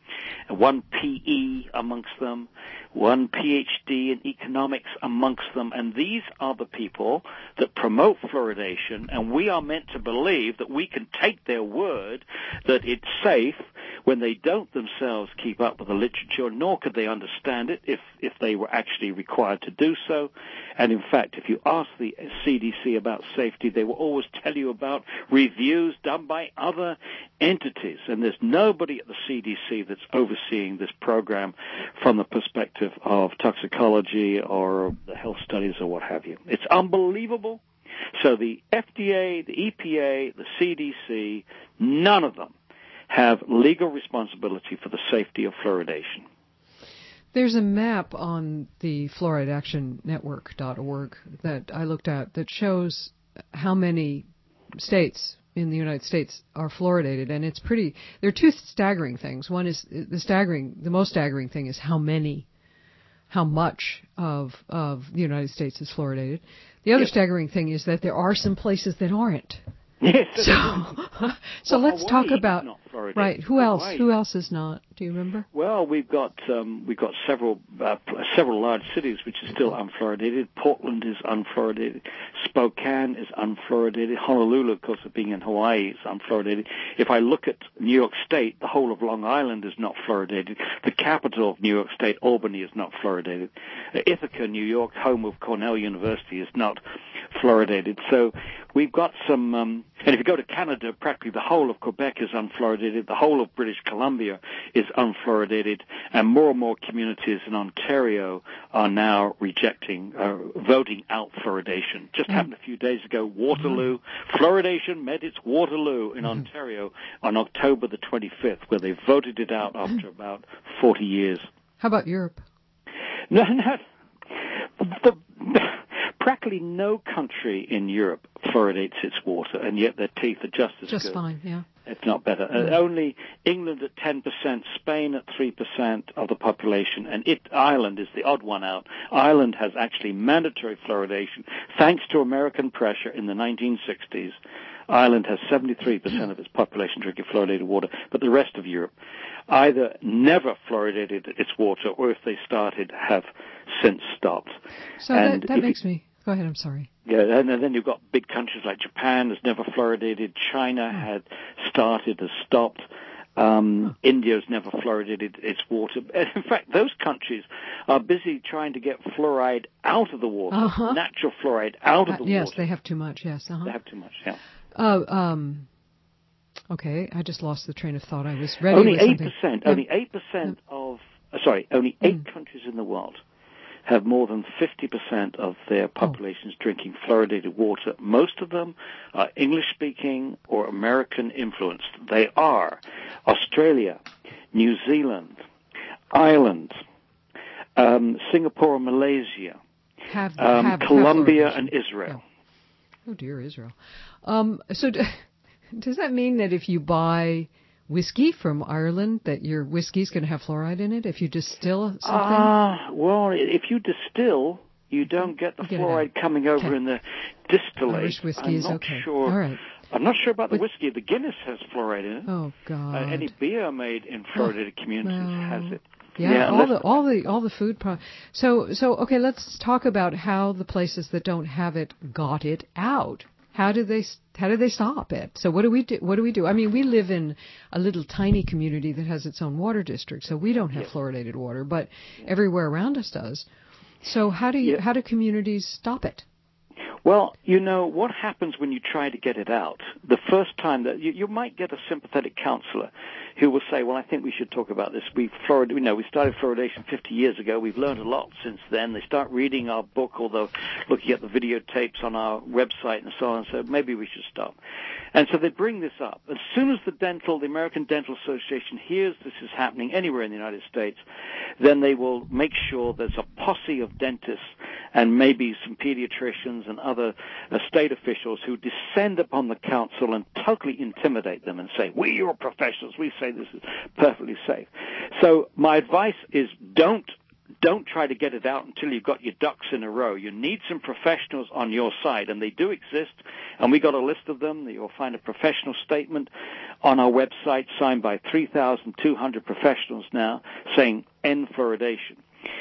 Speaker 3: one P E amongst them, one P H D in economics amongst them, and these are the people that promote fluoridation, and we are meant to believe that we can take their word that it's safe when they don't themselves keep up with the literature, nor could they understand it if, if they were actually required to do so. And in fact, if you ask the C D C about safety, they will always tell you about reviews done by other entities, and there's nobody at the C D C that's overseeing this program from the perspective of toxicology or the health studies or what have you. It's unbelievable. So the F D A, the E P A, the C D C, none of them have legal responsibility for the safety of fluoridation.
Speaker 1: There's a map on the fluoride action network dot org that I looked at that shows how many states in the United States are fluoridated, and it's pretty, there are two staggering things. One is the staggering, the most staggering thing is how many, how much of, of the United States is fluoridated. The other yes. staggering thing is that there are some places that aren't.
Speaker 3: Yes.
Speaker 1: So, so
Speaker 3: well,
Speaker 1: let's
Speaker 3: Hawaii
Speaker 1: talk about right. Who else?
Speaker 3: Hawaii.
Speaker 1: Who else is not? Do you remember?
Speaker 3: Well, we've got um, we've got several uh, several large cities which are still unfluoridated. Portland is unfluoridated. Spokane is unfluoridated. Honolulu, of course, being in Hawaii, is unfluoridated. If I look at New York State, the whole of Long Island is not fluoridated. The capital of New York State, Albany, is not fluoridated. Uh, Ithaca, New York, home of Cornell University, is not fluoridated. So we've got some. Um, and if you go to Canada, practically the whole of Quebec is unfluoridated. The whole of British Columbia is unfluoridated, and more and more communities in Ontario are now rejecting, uh, voting out fluoridation. Just happened a few days ago, Waterloo. Fluoridation met its Waterloo in Ontario on October the twenty-fifth, where they voted it out after about forty years.
Speaker 1: How about Europe?
Speaker 3: No, no. The, practically no country in Europe fluoridates its water, and yet their teeth are just as
Speaker 1: just
Speaker 3: good.
Speaker 1: Just fine, yeah.
Speaker 3: It's not better.
Speaker 1: Yeah.
Speaker 3: Uh, only England at ten percent, Spain at three percent of the population, and it, Ireland is the odd one out. Ireland has actually mandatory fluoridation. Thanks to American pressure in the nineteen sixties, Ireland has seventy-three percent of its population drinking fluoridated water, but the rest of Europe either never fluoridated its water, or if they started, have since stopped.
Speaker 1: So and that, that makes you, me... Go ahead, I'm sorry.
Speaker 3: Yeah, and then you've got big countries like Japan has never fluoridated. China oh. had started, has stopped. Um, oh. India's never fluoridated its water. In fact, those countries are busy trying to get fluoride out of the water, uh-huh. natural fluoride out of the
Speaker 1: uh, yes,
Speaker 3: water.
Speaker 1: Yes, they have too much, yes. Uh-huh.
Speaker 3: They have too much, yeah.
Speaker 1: Uh, um, okay, I just lost the train of thought. I was ready
Speaker 3: only
Speaker 1: with
Speaker 3: eight
Speaker 1: something.
Speaker 3: percent,
Speaker 1: yeah.
Speaker 3: Only eight percent yeah. of, uh, sorry, only eight mm. countries in the world have more than fifty percent of their populations oh. drinking fluoridated water. Most of them are English-speaking or American-influenced. They are Australia, New Zealand, Ireland, um, Singapore and Malaysia,
Speaker 1: have,
Speaker 3: um,
Speaker 1: have,
Speaker 3: Colombia
Speaker 1: have
Speaker 3: and Israel.
Speaker 1: Yeah. Oh, dear, Israel. Um, so d- does that mean that if you buy whiskey from Ireland, that your whiskey's going to have fluoride in it if you distill something?
Speaker 3: Ah, uh, well, if you distill, you don't get the get fluoride coming over
Speaker 1: okay.
Speaker 3: in the distillate.
Speaker 1: Irish whiskey
Speaker 3: I'm
Speaker 1: is
Speaker 3: not
Speaker 1: okay.
Speaker 3: Sure.
Speaker 1: All right.
Speaker 3: I'm not sure about the
Speaker 1: but,
Speaker 3: whiskey. The Guinness has fluoride in it.
Speaker 1: Oh God!
Speaker 3: Uh, any beer made in fluoridated oh, communities
Speaker 1: well,
Speaker 3: has it.
Speaker 1: Yeah,
Speaker 3: yeah
Speaker 1: all the all the all the food pro- So so okay, let's talk about how the places that don't have it got it out. How do they how do they stop it? So what do we do? What do we do? I mean, we live in a little tiny community that has its own water district, so we don't have yes. fluoridated water, but yes. everywhere around us does. So how do you yes. how do communities stop it?
Speaker 3: Well, you know, what happens when you try to get it out? The first time that you, you might get a sympathetic counselor who will say, well, I think we should talk about this. We fluorid, you know, we started fluoridation fifty years ago. We've learned a lot since then. They start reading our book, although looking at the videotapes on our website and so on, so maybe we should stop. And so they bring this up. As soon as the dental, the American Dental Association hears this is happening anywhere in the United States, then they will make sure there's a posse of dentists and maybe some pediatricians and other uh, state officials who descend upon the council and totally intimidate them and say, we are professionals, we say this is perfectly safe. So my advice is don't don't try to get it out until you've got your ducks in a row. You need some professionals on your side, and they do exist, and we got a list of them. You'll find a professional statement on our website signed by three thousand two hundred professionals now saying end fluoridation.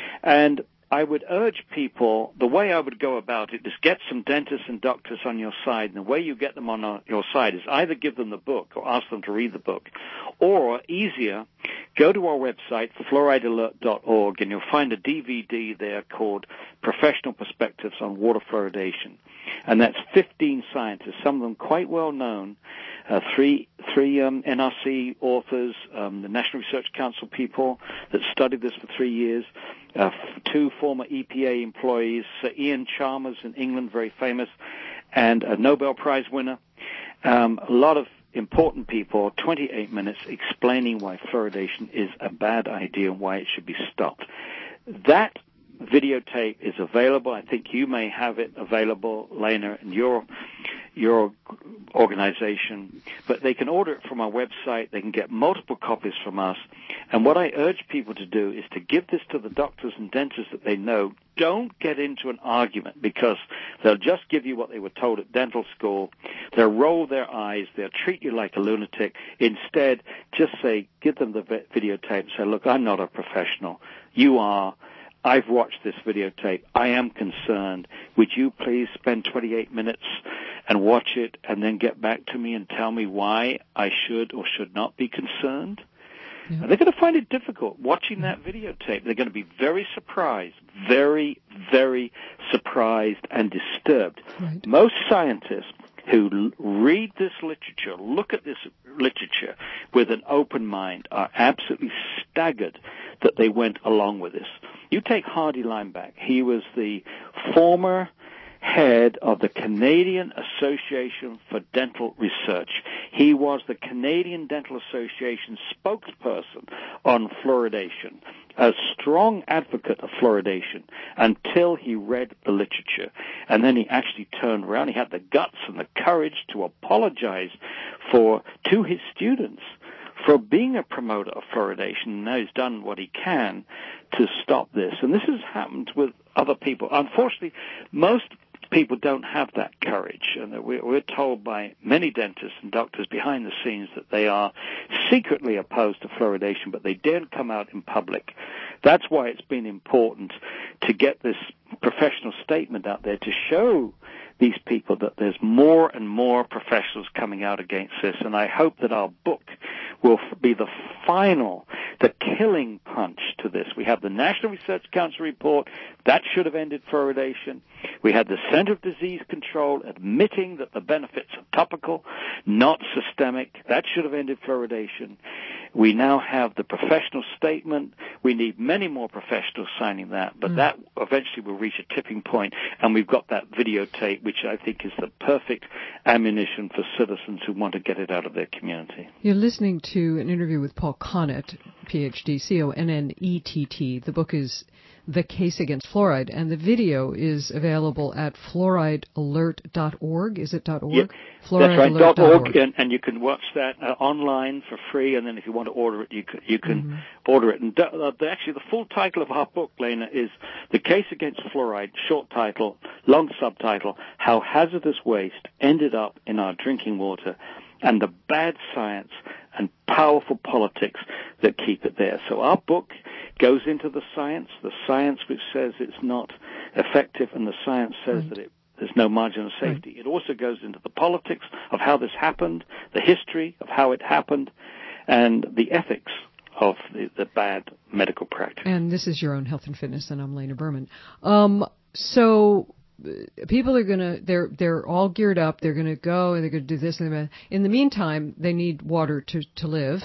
Speaker 3: And I would urge people, the way I would go about it is get some dentists and doctors on your side, and the way you get them on your side is either give them the book or ask them to read the book, or easier, go to our website, fluoride alert dot org, and you'll find a D V D there called Professional Perspectives on Water Fluoridation. And that's fifteen scientists, some of them quite well known, uh, three three um, N R C authors, um, the National Research Council people that studied this for three years, uh, two former E P A employees, Sir Ian Chalmers in England, very famous, and a Nobel Prize winner. Um, a lot of important people, twenty-eight minutes, explaining why fluoridation is a bad idea and why it should be stopped. That videotape is available. I think you may have it available, Lena, in your your organization, but they can order it from our website. They can get multiple copies from us. And what I urge people to do is to give this to the doctors and dentists that they know. Don't get into an argument, because they'll just give you what they were told at dental school. They'll roll their eyes. They'll treat you like a lunatic. Instead, just say, give them the videotape and say, look, I'm not a professional. You are. I've watched this videotape. I am concerned. Would you please spend twenty-eight minutes and watch it and then get back to me and tell me why I should or should not be concerned? Yeah. They're going to find it difficult watching that videotape. They're going to be very surprised, very, very surprised and disturbed. Right. Most scientists who read this literature, look at this literature with an open mind, are absolutely staggered that they went along with this. You take Hardy Lineback. He was the former head of the Canadian Association for Dental Research. He was the Canadian Dental Association spokesperson on fluoridation, a strong advocate of fluoridation until he read the literature. And then he actually turned around. He had the guts and the courage to apologize for to his students for being a promoter of fluoridation. Now he's done what he can to stop this. And this has happened with other people. Unfortunately, most people don't have that courage, and we're told by many dentists and doctors behind the scenes that they are secretly opposed to fluoridation, but they daren't come out in public. That's why it's been important to get this professional statement out there to show these people that there's more and more professionals coming out against this, and I hope that our book will be the final, the killing punch to this. We have the National Research Council report. That should have ended fluoridation. We had the Center of Disease Control admitting that the benefits are topical, not systemic. That should have ended fluoridation. We now have the professional statement. We need many more professionals signing that, but mm. that eventually will reach a tipping point, and we've got that videotape, which I think is the perfect ammunition for citizens who want to get it out of their community.
Speaker 1: You're listening to an interview with Paul Connett, P H D, C O N N E T T. The book is The Case Against Fluoride, and the video is available at fluoride alert dot org. Is it .org?
Speaker 3: Yeah, that's right, dot .org, and, and you can watch that uh, online for free, and then if you want to order it, you can, you can mm-hmm. order it. And uh, the, actually, the full title of our book, Lena, is The Case Against Fluoride, short title, long subtitle, How Hazardous Waste Ended Up in Our Drinking Water, and the bad science and powerful politics that keep it there. So our book goes into the science, the science which says it's not effective, and the science says right. that it, there's no margin of safety. Right. It also goes into the politics of how this happened, the history of how it happened, and the ethics of the, the bad medical practice.
Speaker 1: And this is Your Own Health and Fitness, and I'm Lena Berman. Um, so... People are going to, they're, they're all geared up. They're going to go and they're going to do this. And they're gonna, in the meantime, they need water to, to live.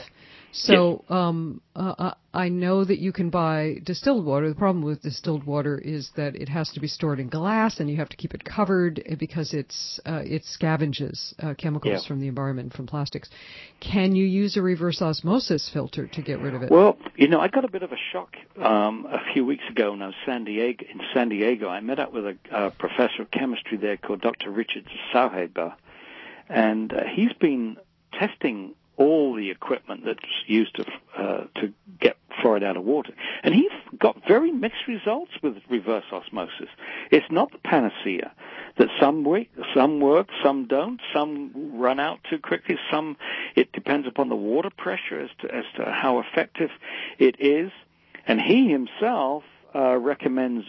Speaker 1: So, yes. um, uh, I know that you can buy distilled water. The problem with distilled water is that it has to be stored in glass, and you have to keep it covered because it's, uh, it scavenges, uh, chemicals yeah. from the environment, from plastics. Can you use a reverse osmosis filter to get rid of it?
Speaker 3: Well, you know, I got a bit of a shock, um, a few weeks ago when I was San Diego, in San Diego. I met up with a, a professor of chemistry there called Doctor Richard Sauheber, and uh, he's been testing all the equipment that's used to uh, to get fluoride out of water. And he got very mixed results with reverse osmosis. It's not the panacea. That some work, some work, some don't. Some run out too quickly. Some, it depends upon the water pressure as to as to how effective it is. And he himself uh, recommends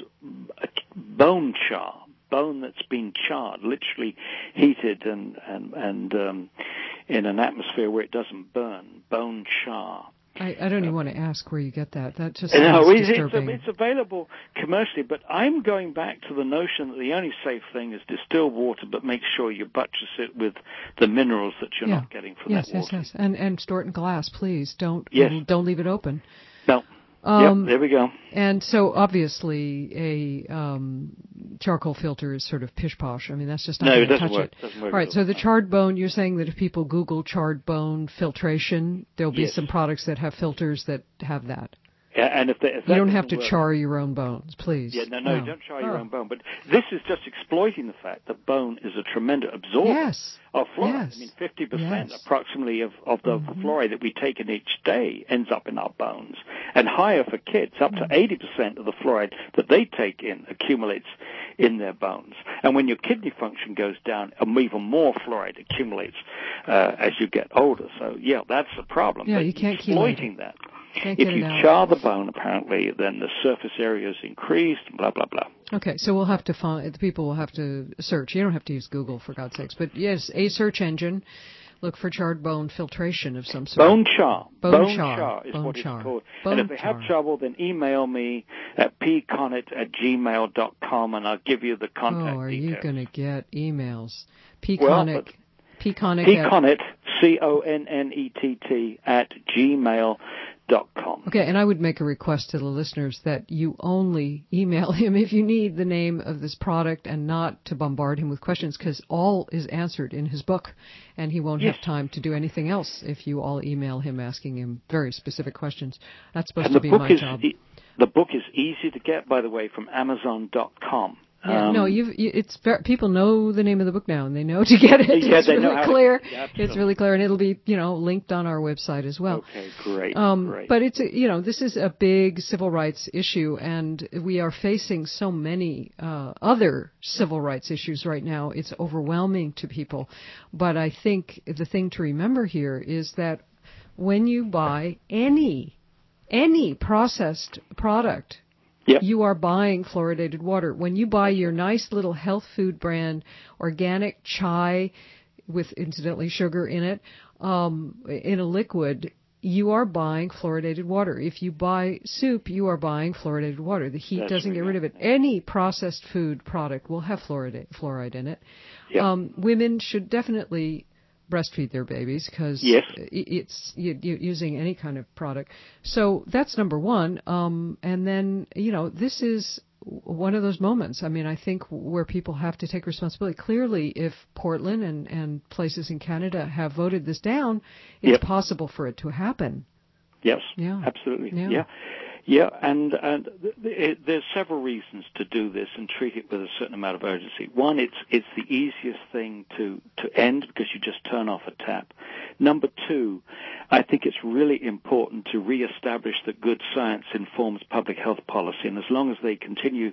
Speaker 3: bone char, bone that's been charred, literally heated and and and um, in an atmosphere where it doesn't burn. Bone char.
Speaker 1: I, I don't even want to ask where you get that. That just
Speaker 3: no,
Speaker 1: sounds
Speaker 3: it's,
Speaker 1: disturbing.
Speaker 3: It's, it's available commercially, but I'm going back to the notion that the only safe thing is distilled water, but make sure you buttress it with the minerals that you're
Speaker 1: yeah.
Speaker 3: not getting from
Speaker 1: yes,
Speaker 3: that water.
Speaker 1: Yes, yes, and and store it in glass, please. Don't
Speaker 3: yes.
Speaker 1: don't leave it open.
Speaker 3: No.
Speaker 1: Um,
Speaker 3: yep, there we go.
Speaker 1: And so, obviously, a um, charcoal filter is sort of pish-posh. I mean, that's just not
Speaker 3: no,
Speaker 1: going
Speaker 3: it
Speaker 1: to
Speaker 3: doesn't
Speaker 1: touch
Speaker 3: work.
Speaker 1: it.
Speaker 3: It doesn't work.
Speaker 1: All right, so the charred bone, you're saying that if people Google charred bone filtration, there'll be
Speaker 3: yes.
Speaker 1: some products that have filters that have that.
Speaker 3: Yeah, and if, they, if
Speaker 1: you don't have to
Speaker 3: work,
Speaker 1: char your own bones, please.
Speaker 3: Yeah, no, no,
Speaker 1: no.
Speaker 3: don't char
Speaker 1: oh.
Speaker 3: your own bone. But this is just exploiting the fact that bone is a tremendous absorber
Speaker 1: yes.
Speaker 3: of fluoride.
Speaker 1: Yes.
Speaker 3: I mean, fifty percent
Speaker 1: yes.
Speaker 3: approximately of, of the
Speaker 1: mm-hmm.
Speaker 3: fluoride that we take in each day ends up in our bones. And higher for kids, up to eighty percent of the fluoride that they take in accumulates in their bones. And when your kidney function goes down, even more fluoride accumulates uh, as you get older. So, yeah, that's the problem.
Speaker 1: Yeah,
Speaker 3: but
Speaker 1: you can't
Speaker 3: exploiting that.
Speaker 1: Can't
Speaker 3: if
Speaker 1: get
Speaker 3: you
Speaker 1: it out.
Speaker 3: char the bone, apparently, then the surface area is increased, blah, blah, blah.
Speaker 1: Okay, so we'll have to find, the people will have to search. You don't have to use Google, for God's sakes. But, yes, a search engine, look for charred bone filtration of some sort.
Speaker 3: Bone char.
Speaker 1: Bone,
Speaker 3: bone
Speaker 1: char.
Speaker 3: char is
Speaker 1: bone
Speaker 3: what
Speaker 1: char.
Speaker 3: it's called.
Speaker 1: Bone
Speaker 3: and if they
Speaker 1: char.
Speaker 3: have trouble, then email me at p connet at gmail dot com, and I'll give you the contact
Speaker 1: Oh, are
Speaker 3: details.
Speaker 1: you going to get emails? P
Speaker 3: Well,
Speaker 1: Connet. P Connet.
Speaker 3: P Connet, C O N N E T T, at gmail dot com.
Speaker 1: Okay, and I would make a request to the listeners that you only email him if you need the name of this product and not to bombard him with questions, because all is answered in his book, and he won't
Speaker 3: yes.
Speaker 1: have time to do anything else if you all email him asking him very specific questions. That's supposed
Speaker 3: and
Speaker 1: to
Speaker 3: the
Speaker 1: be
Speaker 3: book
Speaker 1: my
Speaker 3: is,
Speaker 1: job.
Speaker 3: E- the book is easy to get, by the way, from amazon dot com.
Speaker 1: Yeah,
Speaker 3: um,
Speaker 1: no, you've, you, it's very, people know the name of the book now, and they know to get it.
Speaker 3: Yeah,
Speaker 1: it's
Speaker 3: they
Speaker 1: really
Speaker 3: know how
Speaker 1: clear.
Speaker 3: To, yeah,
Speaker 1: it's really clear, and it'll be, you know, linked on our website as well.
Speaker 3: Okay, great,
Speaker 1: um,
Speaker 3: great.
Speaker 1: But it's, a, you know, this is a big civil rights issue, and we are facing so many uh, other civil rights issues right now. It's overwhelming to people. But I think the thing to remember here is that when you buy any any processed product,
Speaker 3: Yep.
Speaker 1: you are buying fluoridated water. When you buy your nice little health food brand organic chai with incidentally sugar in it, um, in a liquid, you are buying fluoridated water. If you buy soup, you are buying fluoridated water. The heat
Speaker 3: That's
Speaker 1: doesn't
Speaker 3: right.
Speaker 1: get rid of it. Any processed food product will have fluoride, fluoride in it.
Speaker 3: Yep.
Speaker 1: Um, women should definitely breastfeed their babies because
Speaker 3: yes.
Speaker 1: it's you, you, using any kind of product. So that's number one. Um, and then, you know, this is one of those moments, I mean, I think where people have to take responsibility. Clearly, if Portland and, and places in Canada have voted this down, it's
Speaker 3: yep.
Speaker 1: possible for it to happen.
Speaker 3: Yes,
Speaker 1: yeah.
Speaker 3: absolutely.
Speaker 1: Yeah.
Speaker 3: yeah. Yeah, and, and th- th- there's several reasons to do this and treat it with a certain amount of urgency. One, it's it's the easiest thing to, to end because you just turn off a tap. Number two, I think it's really important to reestablish that good science informs public health policy, and as long as they continue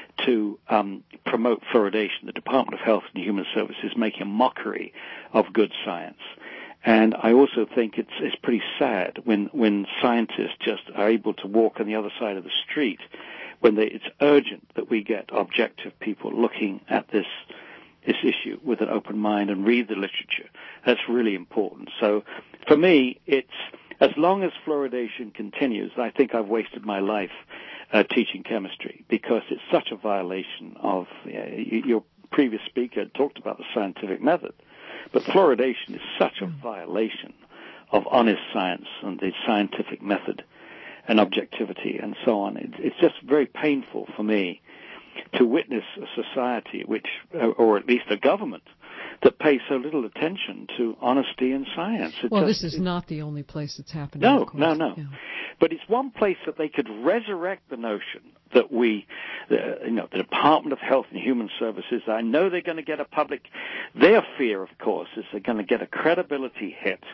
Speaker 3: to um, promote fluoridation, the Department of Health and Human Services is making a mockery of good science. And I also think it's it's pretty sad when, when scientists just are able to walk on the other side of the street when they, it's urgent that we get objective people looking at this this issue with an open mind and read the literature. That's really important. So for me, it's as long as fluoridation continues, I think I've wasted my life uh, teaching chemistry because it's such a violation of uh, your previous speaker talked about the scientific method. But fluoridation is such a violation of honest science and the scientific method and objectivity and so on. It, it's just very painful for me to witness a society which, or at least a government, that pays so little attention to honesty and science. It
Speaker 1: well,
Speaker 3: just,
Speaker 1: this is
Speaker 3: it,
Speaker 1: not the only place it's happening.
Speaker 3: No, no, no.
Speaker 1: Yeah.
Speaker 3: But it's one place that they could resurrect the notion that we, uh, you know, the Department of Health and Human Services, I know they're going to get a public, their fear, of course, is they're going to get a credibility hit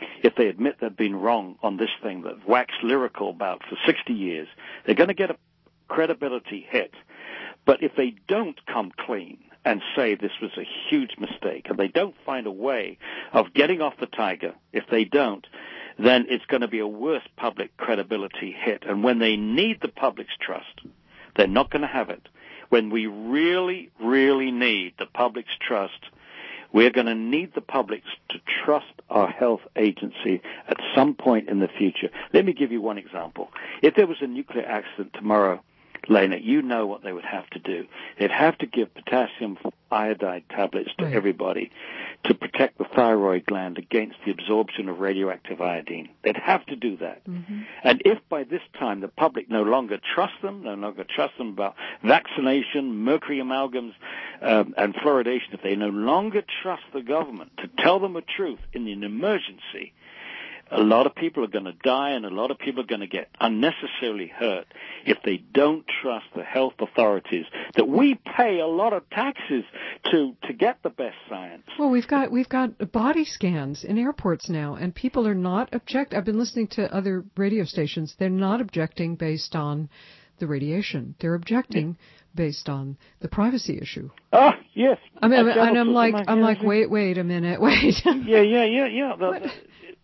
Speaker 3: if they admit they've been wrong on this thing that they've waxed lyrical about for sixty years, they're going to get a credibility hit. But if they don't come clean and say this was a huge mistake, and they don't find a way of getting off the tiger, if they don't, then it's going to be a worse public credibility hit. And when they need the public's trust, they're not going to have it. When we really, really need the public's trust, we're going to need the public to trust our health agency at some point in the future. Let me give you one example. If there was a nuclear accident tomorrow, Lena, you know what they would have to do. They'd have to give potassium iodide tablets to
Speaker 1: right.
Speaker 3: everybody to protect the thyroid gland against the absorption of radioactive iodine. They'd have to do that. Mm-hmm. And if by this time the public no longer trusts them, no longer trust them about vaccination, mercury amalgams, um, and fluoridation, if they no longer trust the government to tell them the truth in an emergency, a lot of people are going to die, and a lot of people are going to get unnecessarily hurt if they don't trust the health authorities that we pay a lot of taxes to to get the best science.
Speaker 1: Well, we've got we've got body scans in airports now, and people are not object. I've been listening to other radio stations. They're not objecting based on the radiation. They're objecting yeah. based on the privacy issue.
Speaker 3: Ah, yes.
Speaker 1: I mean, and I'm like, I'm like, wait, wait a minute, wait.
Speaker 3: yeah, yeah, yeah, yeah. The, the,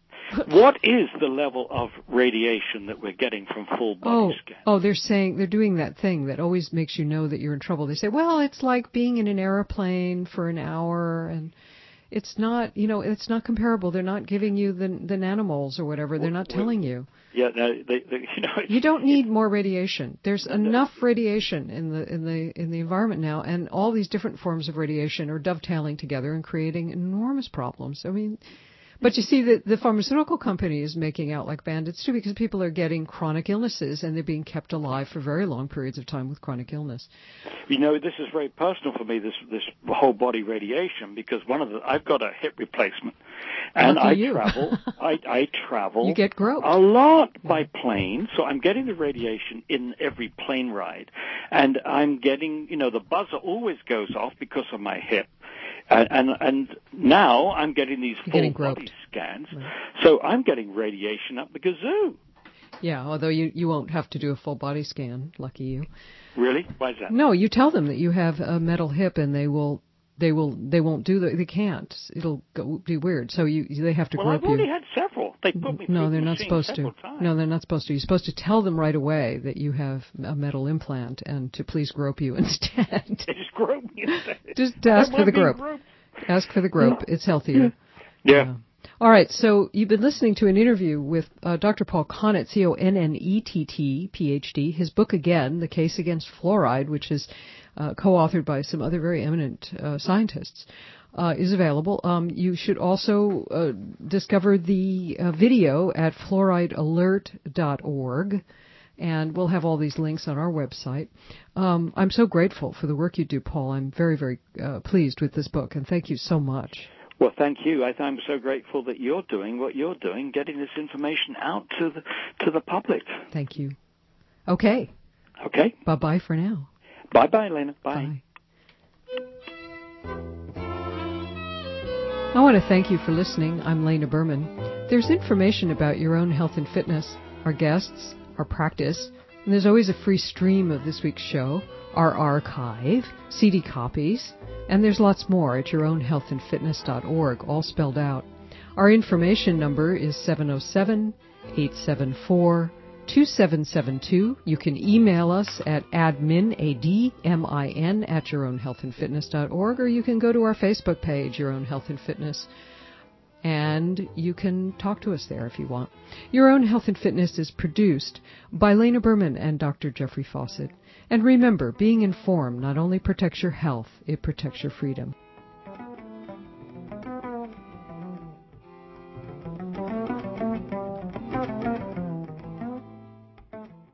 Speaker 3: What is the level of radiation that we're getting from full body
Speaker 1: oh,
Speaker 3: scans?
Speaker 1: Oh, they're saying, they're doing that thing that always makes you know that you're in trouble. They say, well, it's like being in an airplane for an hour, and it's not, you know, it's not comparable. They're not giving you the the nanomoles or whatever. They're not telling you.
Speaker 3: Yeah, no, they, they, you know,
Speaker 1: you don't need more radiation. There's enough radiation in the in the in the environment now, and all these different forms of radiation are dovetailing together and creating enormous problems. I mean. But you see, the, the pharmaceutical company is making out like bandits, too, because people are getting chronic illnesses, and they're being kept alive for very long periods of time with chronic illness.
Speaker 3: You know, this is very personal for me, this this whole body radiation, because one of the I've got a hip replacement, and I
Speaker 1: you.
Speaker 3: travel. I, I travel.
Speaker 1: You get groped.
Speaker 3: A lot yeah. by plane, so I'm getting the radiation in every plane ride, and I'm getting, you know, the buzzer always goes off because of my hip. And, and and now I'm getting these full body scans, right. So I'm getting radiation up the kazoo.
Speaker 1: Yeah, although you, you won't have to do a full body scan, lucky you.
Speaker 3: Really? Why is that?
Speaker 1: No, you tell them that you have a metal hip, and they will they will they won't do the they can't. It'll go, be weird. So you they have to
Speaker 3: well,
Speaker 1: grope you.
Speaker 3: Well, I've already had several. They put me
Speaker 1: no,
Speaker 3: through
Speaker 1: they're
Speaker 3: the
Speaker 1: not supposed to.
Speaker 3: Times.
Speaker 1: No, they're not supposed to. You're supposed to tell them right away that you have a metal implant, and to please grope you instead.
Speaker 3: They just grope me instead.
Speaker 1: Just ask for the grope. Groped. Ask for the grope. It's healthier.
Speaker 3: Yeah.
Speaker 1: Uh, all right. So you've been listening to an interview with uh, Doctor Paul Connett, C O N N E T T, P H D. His book, again, The Case Against Fluoride, which is uh, co-authored by some other very eminent uh, scientists, uh, is available. Um, you should also uh, discover the uh, video at fluoride alert dot org. And we'll have all these links on our website. Um, I'm so grateful for the work you do, Paul. I'm very, very uh, pleased with this book, and thank you so much.
Speaker 3: Well, thank you. I, I'm so grateful that you're doing what you're doing, getting this information out to the to the public.
Speaker 1: Thank you. Okay.
Speaker 3: Okay.
Speaker 1: Bye-bye for now.
Speaker 3: Bye-bye, Lena. Bye.
Speaker 1: Bye. I want to thank you for listening. I'm Lena Berman. There's information about your own health and fitness, our guests, our practice, and there's always a free stream of this week's show, our archive, C D copies, and there's lots more at your own health and fitness dot org, all spelled out. Our information number is seven oh seven, eight seven four, two seven seven two. You can email us at admin, A D M I N, at your own health and fitness dot org, or you can go to our Facebook page, Your Own Health and Fitness, and you can talk to us there if you want. Your Own Health and Fitness is produced by Lena Berman and Doctor Jeffrey Fawcett. And remember, being informed not only protects your health, it protects your freedom.